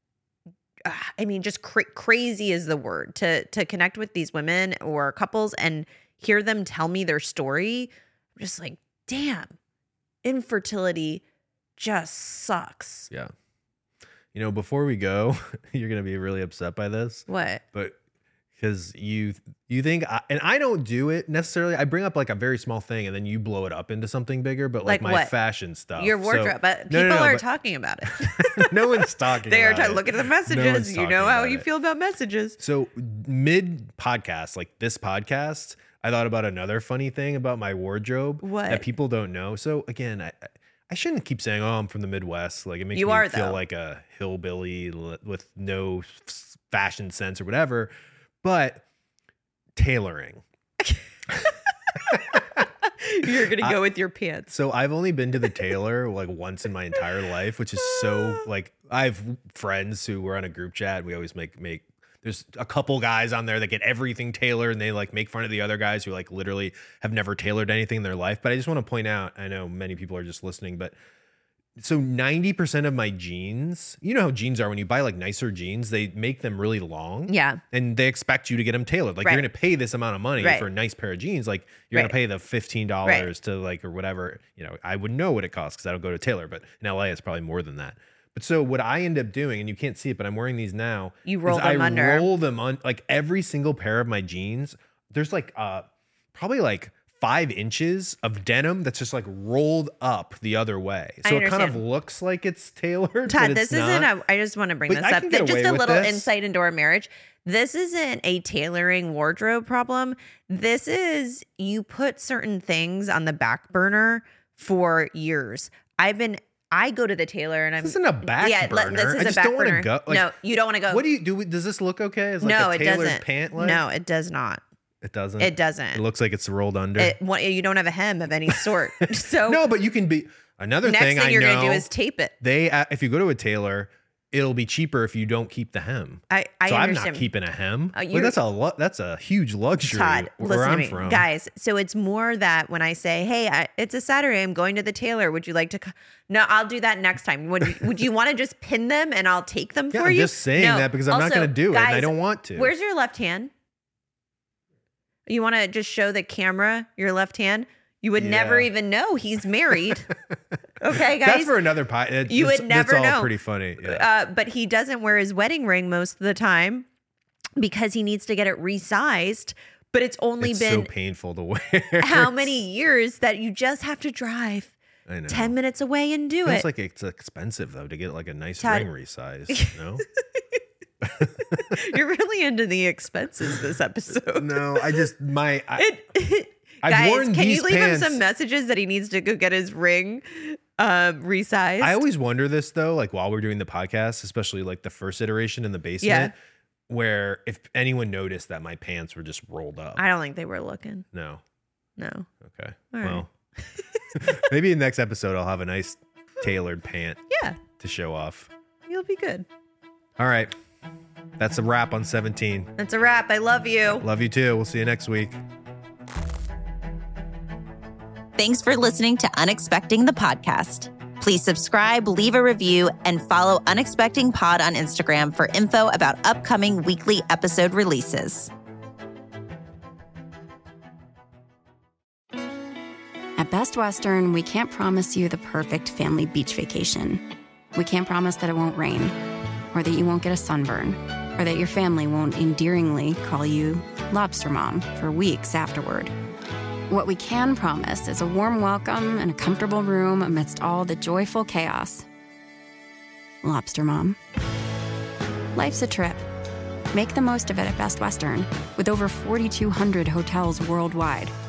[SPEAKER 2] Uh, I mean, just cra- crazy is the word to to connect with these women or couples and hear them tell me their story. I'm just like, damn, infertility just sucks.
[SPEAKER 3] Yeah. You know, before we go, you're going to be really upset by this,
[SPEAKER 2] What?
[SPEAKER 3] but Because you you think, I, and I don't do it necessarily. I bring up like a very small thing and then you blow it up into something bigger, but like,
[SPEAKER 2] Like
[SPEAKER 3] my
[SPEAKER 2] what?
[SPEAKER 3] fashion stuff.
[SPEAKER 2] Your wardrobe,
[SPEAKER 3] So-
[SPEAKER 2] but
[SPEAKER 3] No,
[SPEAKER 2] people
[SPEAKER 3] no, no,
[SPEAKER 2] are
[SPEAKER 3] but-
[SPEAKER 2] talking about it.
[SPEAKER 3] no one's talking
[SPEAKER 2] They are
[SPEAKER 3] about
[SPEAKER 2] talking.
[SPEAKER 3] it.
[SPEAKER 2] Look at the
[SPEAKER 3] No
[SPEAKER 2] messages.
[SPEAKER 3] one's
[SPEAKER 2] You know
[SPEAKER 3] talking
[SPEAKER 2] how
[SPEAKER 3] about
[SPEAKER 2] you
[SPEAKER 3] it.
[SPEAKER 2] feel about messages.
[SPEAKER 3] So mid podcast, like this podcast, I thought about another funny thing about my wardrobe
[SPEAKER 2] What?
[SPEAKER 3] that people don't know. So again, I I shouldn't keep saying, "Oh, I'm from the Midwest." Like it makes
[SPEAKER 2] You
[SPEAKER 3] me
[SPEAKER 2] are,
[SPEAKER 3] feel
[SPEAKER 2] though.
[SPEAKER 3] like a hillbilly li- with no f- fashion sense or whatever. But tailoring.
[SPEAKER 2] You're gonna go with your pants.
[SPEAKER 3] So I've only been to the tailor like once in my entire life, which is so like I have friends who were on a group chat. We always make make there's a couple guys on there that get everything tailored and they like make fun of the other guys who like literally have never tailored anything in their life. But I just want to point out, I know many people are just listening, but so ninety percent of my jeans, you know how jeans are when you buy like nicer jeans, they make them really long.
[SPEAKER 2] Yeah.
[SPEAKER 3] And they expect you to get them tailored. Like
[SPEAKER 2] Right.
[SPEAKER 3] you're going to pay this amount of money
[SPEAKER 2] Right.
[SPEAKER 3] for a nice pair of jeans. Like you're
[SPEAKER 2] Right.
[SPEAKER 3] going to pay the fifteen dollars to like, or whatever, you know, I wouldn't know what it costs because I don't go to tailor, but in L A it's probably more than that. But so what I end up doing, and you can't see it, but I'm wearing these now.
[SPEAKER 2] You roll
[SPEAKER 3] is
[SPEAKER 2] them
[SPEAKER 3] I
[SPEAKER 2] under.
[SPEAKER 3] roll them on like every single pair of my jeans. There's like, uh, probably like five inches of denim that's just like rolled up the other way.
[SPEAKER 2] I
[SPEAKER 3] So it kind of
[SPEAKER 2] understand.
[SPEAKER 3] looks like it's tailored.
[SPEAKER 2] Todd,
[SPEAKER 3] but
[SPEAKER 2] this
[SPEAKER 3] it's
[SPEAKER 2] isn't
[SPEAKER 3] not.
[SPEAKER 2] a, I just want to bring
[SPEAKER 3] But
[SPEAKER 2] this
[SPEAKER 3] I
[SPEAKER 2] up.
[SPEAKER 3] can get
[SPEAKER 2] Just
[SPEAKER 3] away
[SPEAKER 2] a
[SPEAKER 3] with
[SPEAKER 2] little
[SPEAKER 3] this.
[SPEAKER 2] insight into our marriage. This isn't a tailoring wardrobe problem. This is you put certain things on the back burner for years. I've been, I go to the tailor and I'm.
[SPEAKER 3] This isn't a back
[SPEAKER 2] yeah, let-
[SPEAKER 3] burner.
[SPEAKER 2] this is
[SPEAKER 3] I
[SPEAKER 2] a
[SPEAKER 3] just
[SPEAKER 2] back
[SPEAKER 3] don't want
[SPEAKER 2] burner.
[SPEAKER 3] to go. Like,
[SPEAKER 2] no, you don't want to go.
[SPEAKER 3] What do you do? Does this look okay? Is like
[SPEAKER 2] no,
[SPEAKER 3] a
[SPEAKER 2] it
[SPEAKER 3] tailored
[SPEAKER 2] doesn't.
[SPEAKER 3] pant leg?
[SPEAKER 2] No, it does not.
[SPEAKER 3] It doesn't.
[SPEAKER 2] It doesn't.
[SPEAKER 3] It looks like it's rolled under.
[SPEAKER 2] It, what, you don't have a hem of any sort. So
[SPEAKER 3] no, but you can be. Another
[SPEAKER 2] next
[SPEAKER 3] thing,
[SPEAKER 2] thing
[SPEAKER 3] I
[SPEAKER 2] you're
[SPEAKER 3] know,
[SPEAKER 2] gonna do is tape it.
[SPEAKER 3] they uh, if you go to a tailor, it'll be cheaper if you don't keep the hem.
[SPEAKER 2] I, I
[SPEAKER 3] so I'm
[SPEAKER 2] understand.
[SPEAKER 3] not keeping a hem.
[SPEAKER 2] Uh,
[SPEAKER 3] Like,
[SPEAKER 2] you're-
[SPEAKER 3] that's a lu- that's a huge luxury
[SPEAKER 2] Todd,
[SPEAKER 3] where
[SPEAKER 2] listen
[SPEAKER 3] I'm
[SPEAKER 2] to me,
[SPEAKER 3] from.
[SPEAKER 2] guys. So it's more that when I say, "Hey, I, it's a Saturday. I'm going to the tailor. Would you like to?" Co-? No, I'll do that next time. Would Would you want to just pin them and I'll take them
[SPEAKER 3] Yeah,
[SPEAKER 2] for
[SPEAKER 3] I'm
[SPEAKER 2] you?
[SPEAKER 3] just saying
[SPEAKER 2] No.
[SPEAKER 3] that because I'm not
[SPEAKER 2] Also,
[SPEAKER 3] going to do it, and I
[SPEAKER 2] guys,
[SPEAKER 3] don't want to.
[SPEAKER 2] Where's your left hand? You want to just show the camera your left hand? You would never
[SPEAKER 3] Yeah.
[SPEAKER 2] even know he's married. Okay, guys.
[SPEAKER 3] That's for another pot. It,
[SPEAKER 2] You
[SPEAKER 3] it's,
[SPEAKER 2] would never
[SPEAKER 3] It's all
[SPEAKER 2] know.
[SPEAKER 3] pretty funny. Yeah.
[SPEAKER 2] Uh, but he doesn't wear his wedding ring most of the time because he needs to get it resized. But it's only
[SPEAKER 3] it's
[SPEAKER 2] been
[SPEAKER 3] so painful to wear.
[SPEAKER 2] how many years that you just have to drive
[SPEAKER 3] I know.
[SPEAKER 2] ten minutes away and do
[SPEAKER 3] Feels
[SPEAKER 2] it.
[SPEAKER 3] like it's expensive though to get like a nice
[SPEAKER 2] Todd-
[SPEAKER 3] ring resized. No.
[SPEAKER 2] You're really into the expenses this episode.
[SPEAKER 3] No, I just my I,
[SPEAKER 2] It, it-
[SPEAKER 3] I've
[SPEAKER 2] guys,
[SPEAKER 3] worn
[SPEAKER 2] can
[SPEAKER 3] these
[SPEAKER 2] you leave
[SPEAKER 3] pants-
[SPEAKER 2] him some messages that he needs to go get his ring um, resized?
[SPEAKER 3] I always wonder this though, like while we're doing the podcast, especially like the first iteration in the basement, where if anyone noticed that my pants were just rolled up.
[SPEAKER 2] I don't think they were looking.
[SPEAKER 3] No.
[SPEAKER 2] No.
[SPEAKER 3] Okay.
[SPEAKER 2] All right.
[SPEAKER 3] Well, maybe in the next episode I'll have a nice tailored pant
[SPEAKER 2] Yeah,
[SPEAKER 3] to show off.
[SPEAKER 2] you'll be good.
[SPEAKER 3] All right. That's a wrap on seventeen.
[SPEAKER 2] That's a wrap. I love you.
[SPEAKER 3] Love you too. We'll see you next week.
[SPEAKER 4] Thanks for listening to Unexpecting the podcast. Please subscribe, leave a review, and follow Unexpecting Pod on Instagram for info about upcoming weekly episode releases.
[SPEAKER 5] At Best Western, we can't promise you the perfect family beach vacation. We can't promise that it won't rain, or that you won't get a sunburn, or that your family won't endearingly call you Lobster Mom for weeks afterward. What we can promise is a warm welcome and a comfortable room amidst all the joyful chaos. Lobster Mom. Life's a trip. Make the most of it at Best Western, with over forty-two hundred hotels worldwide.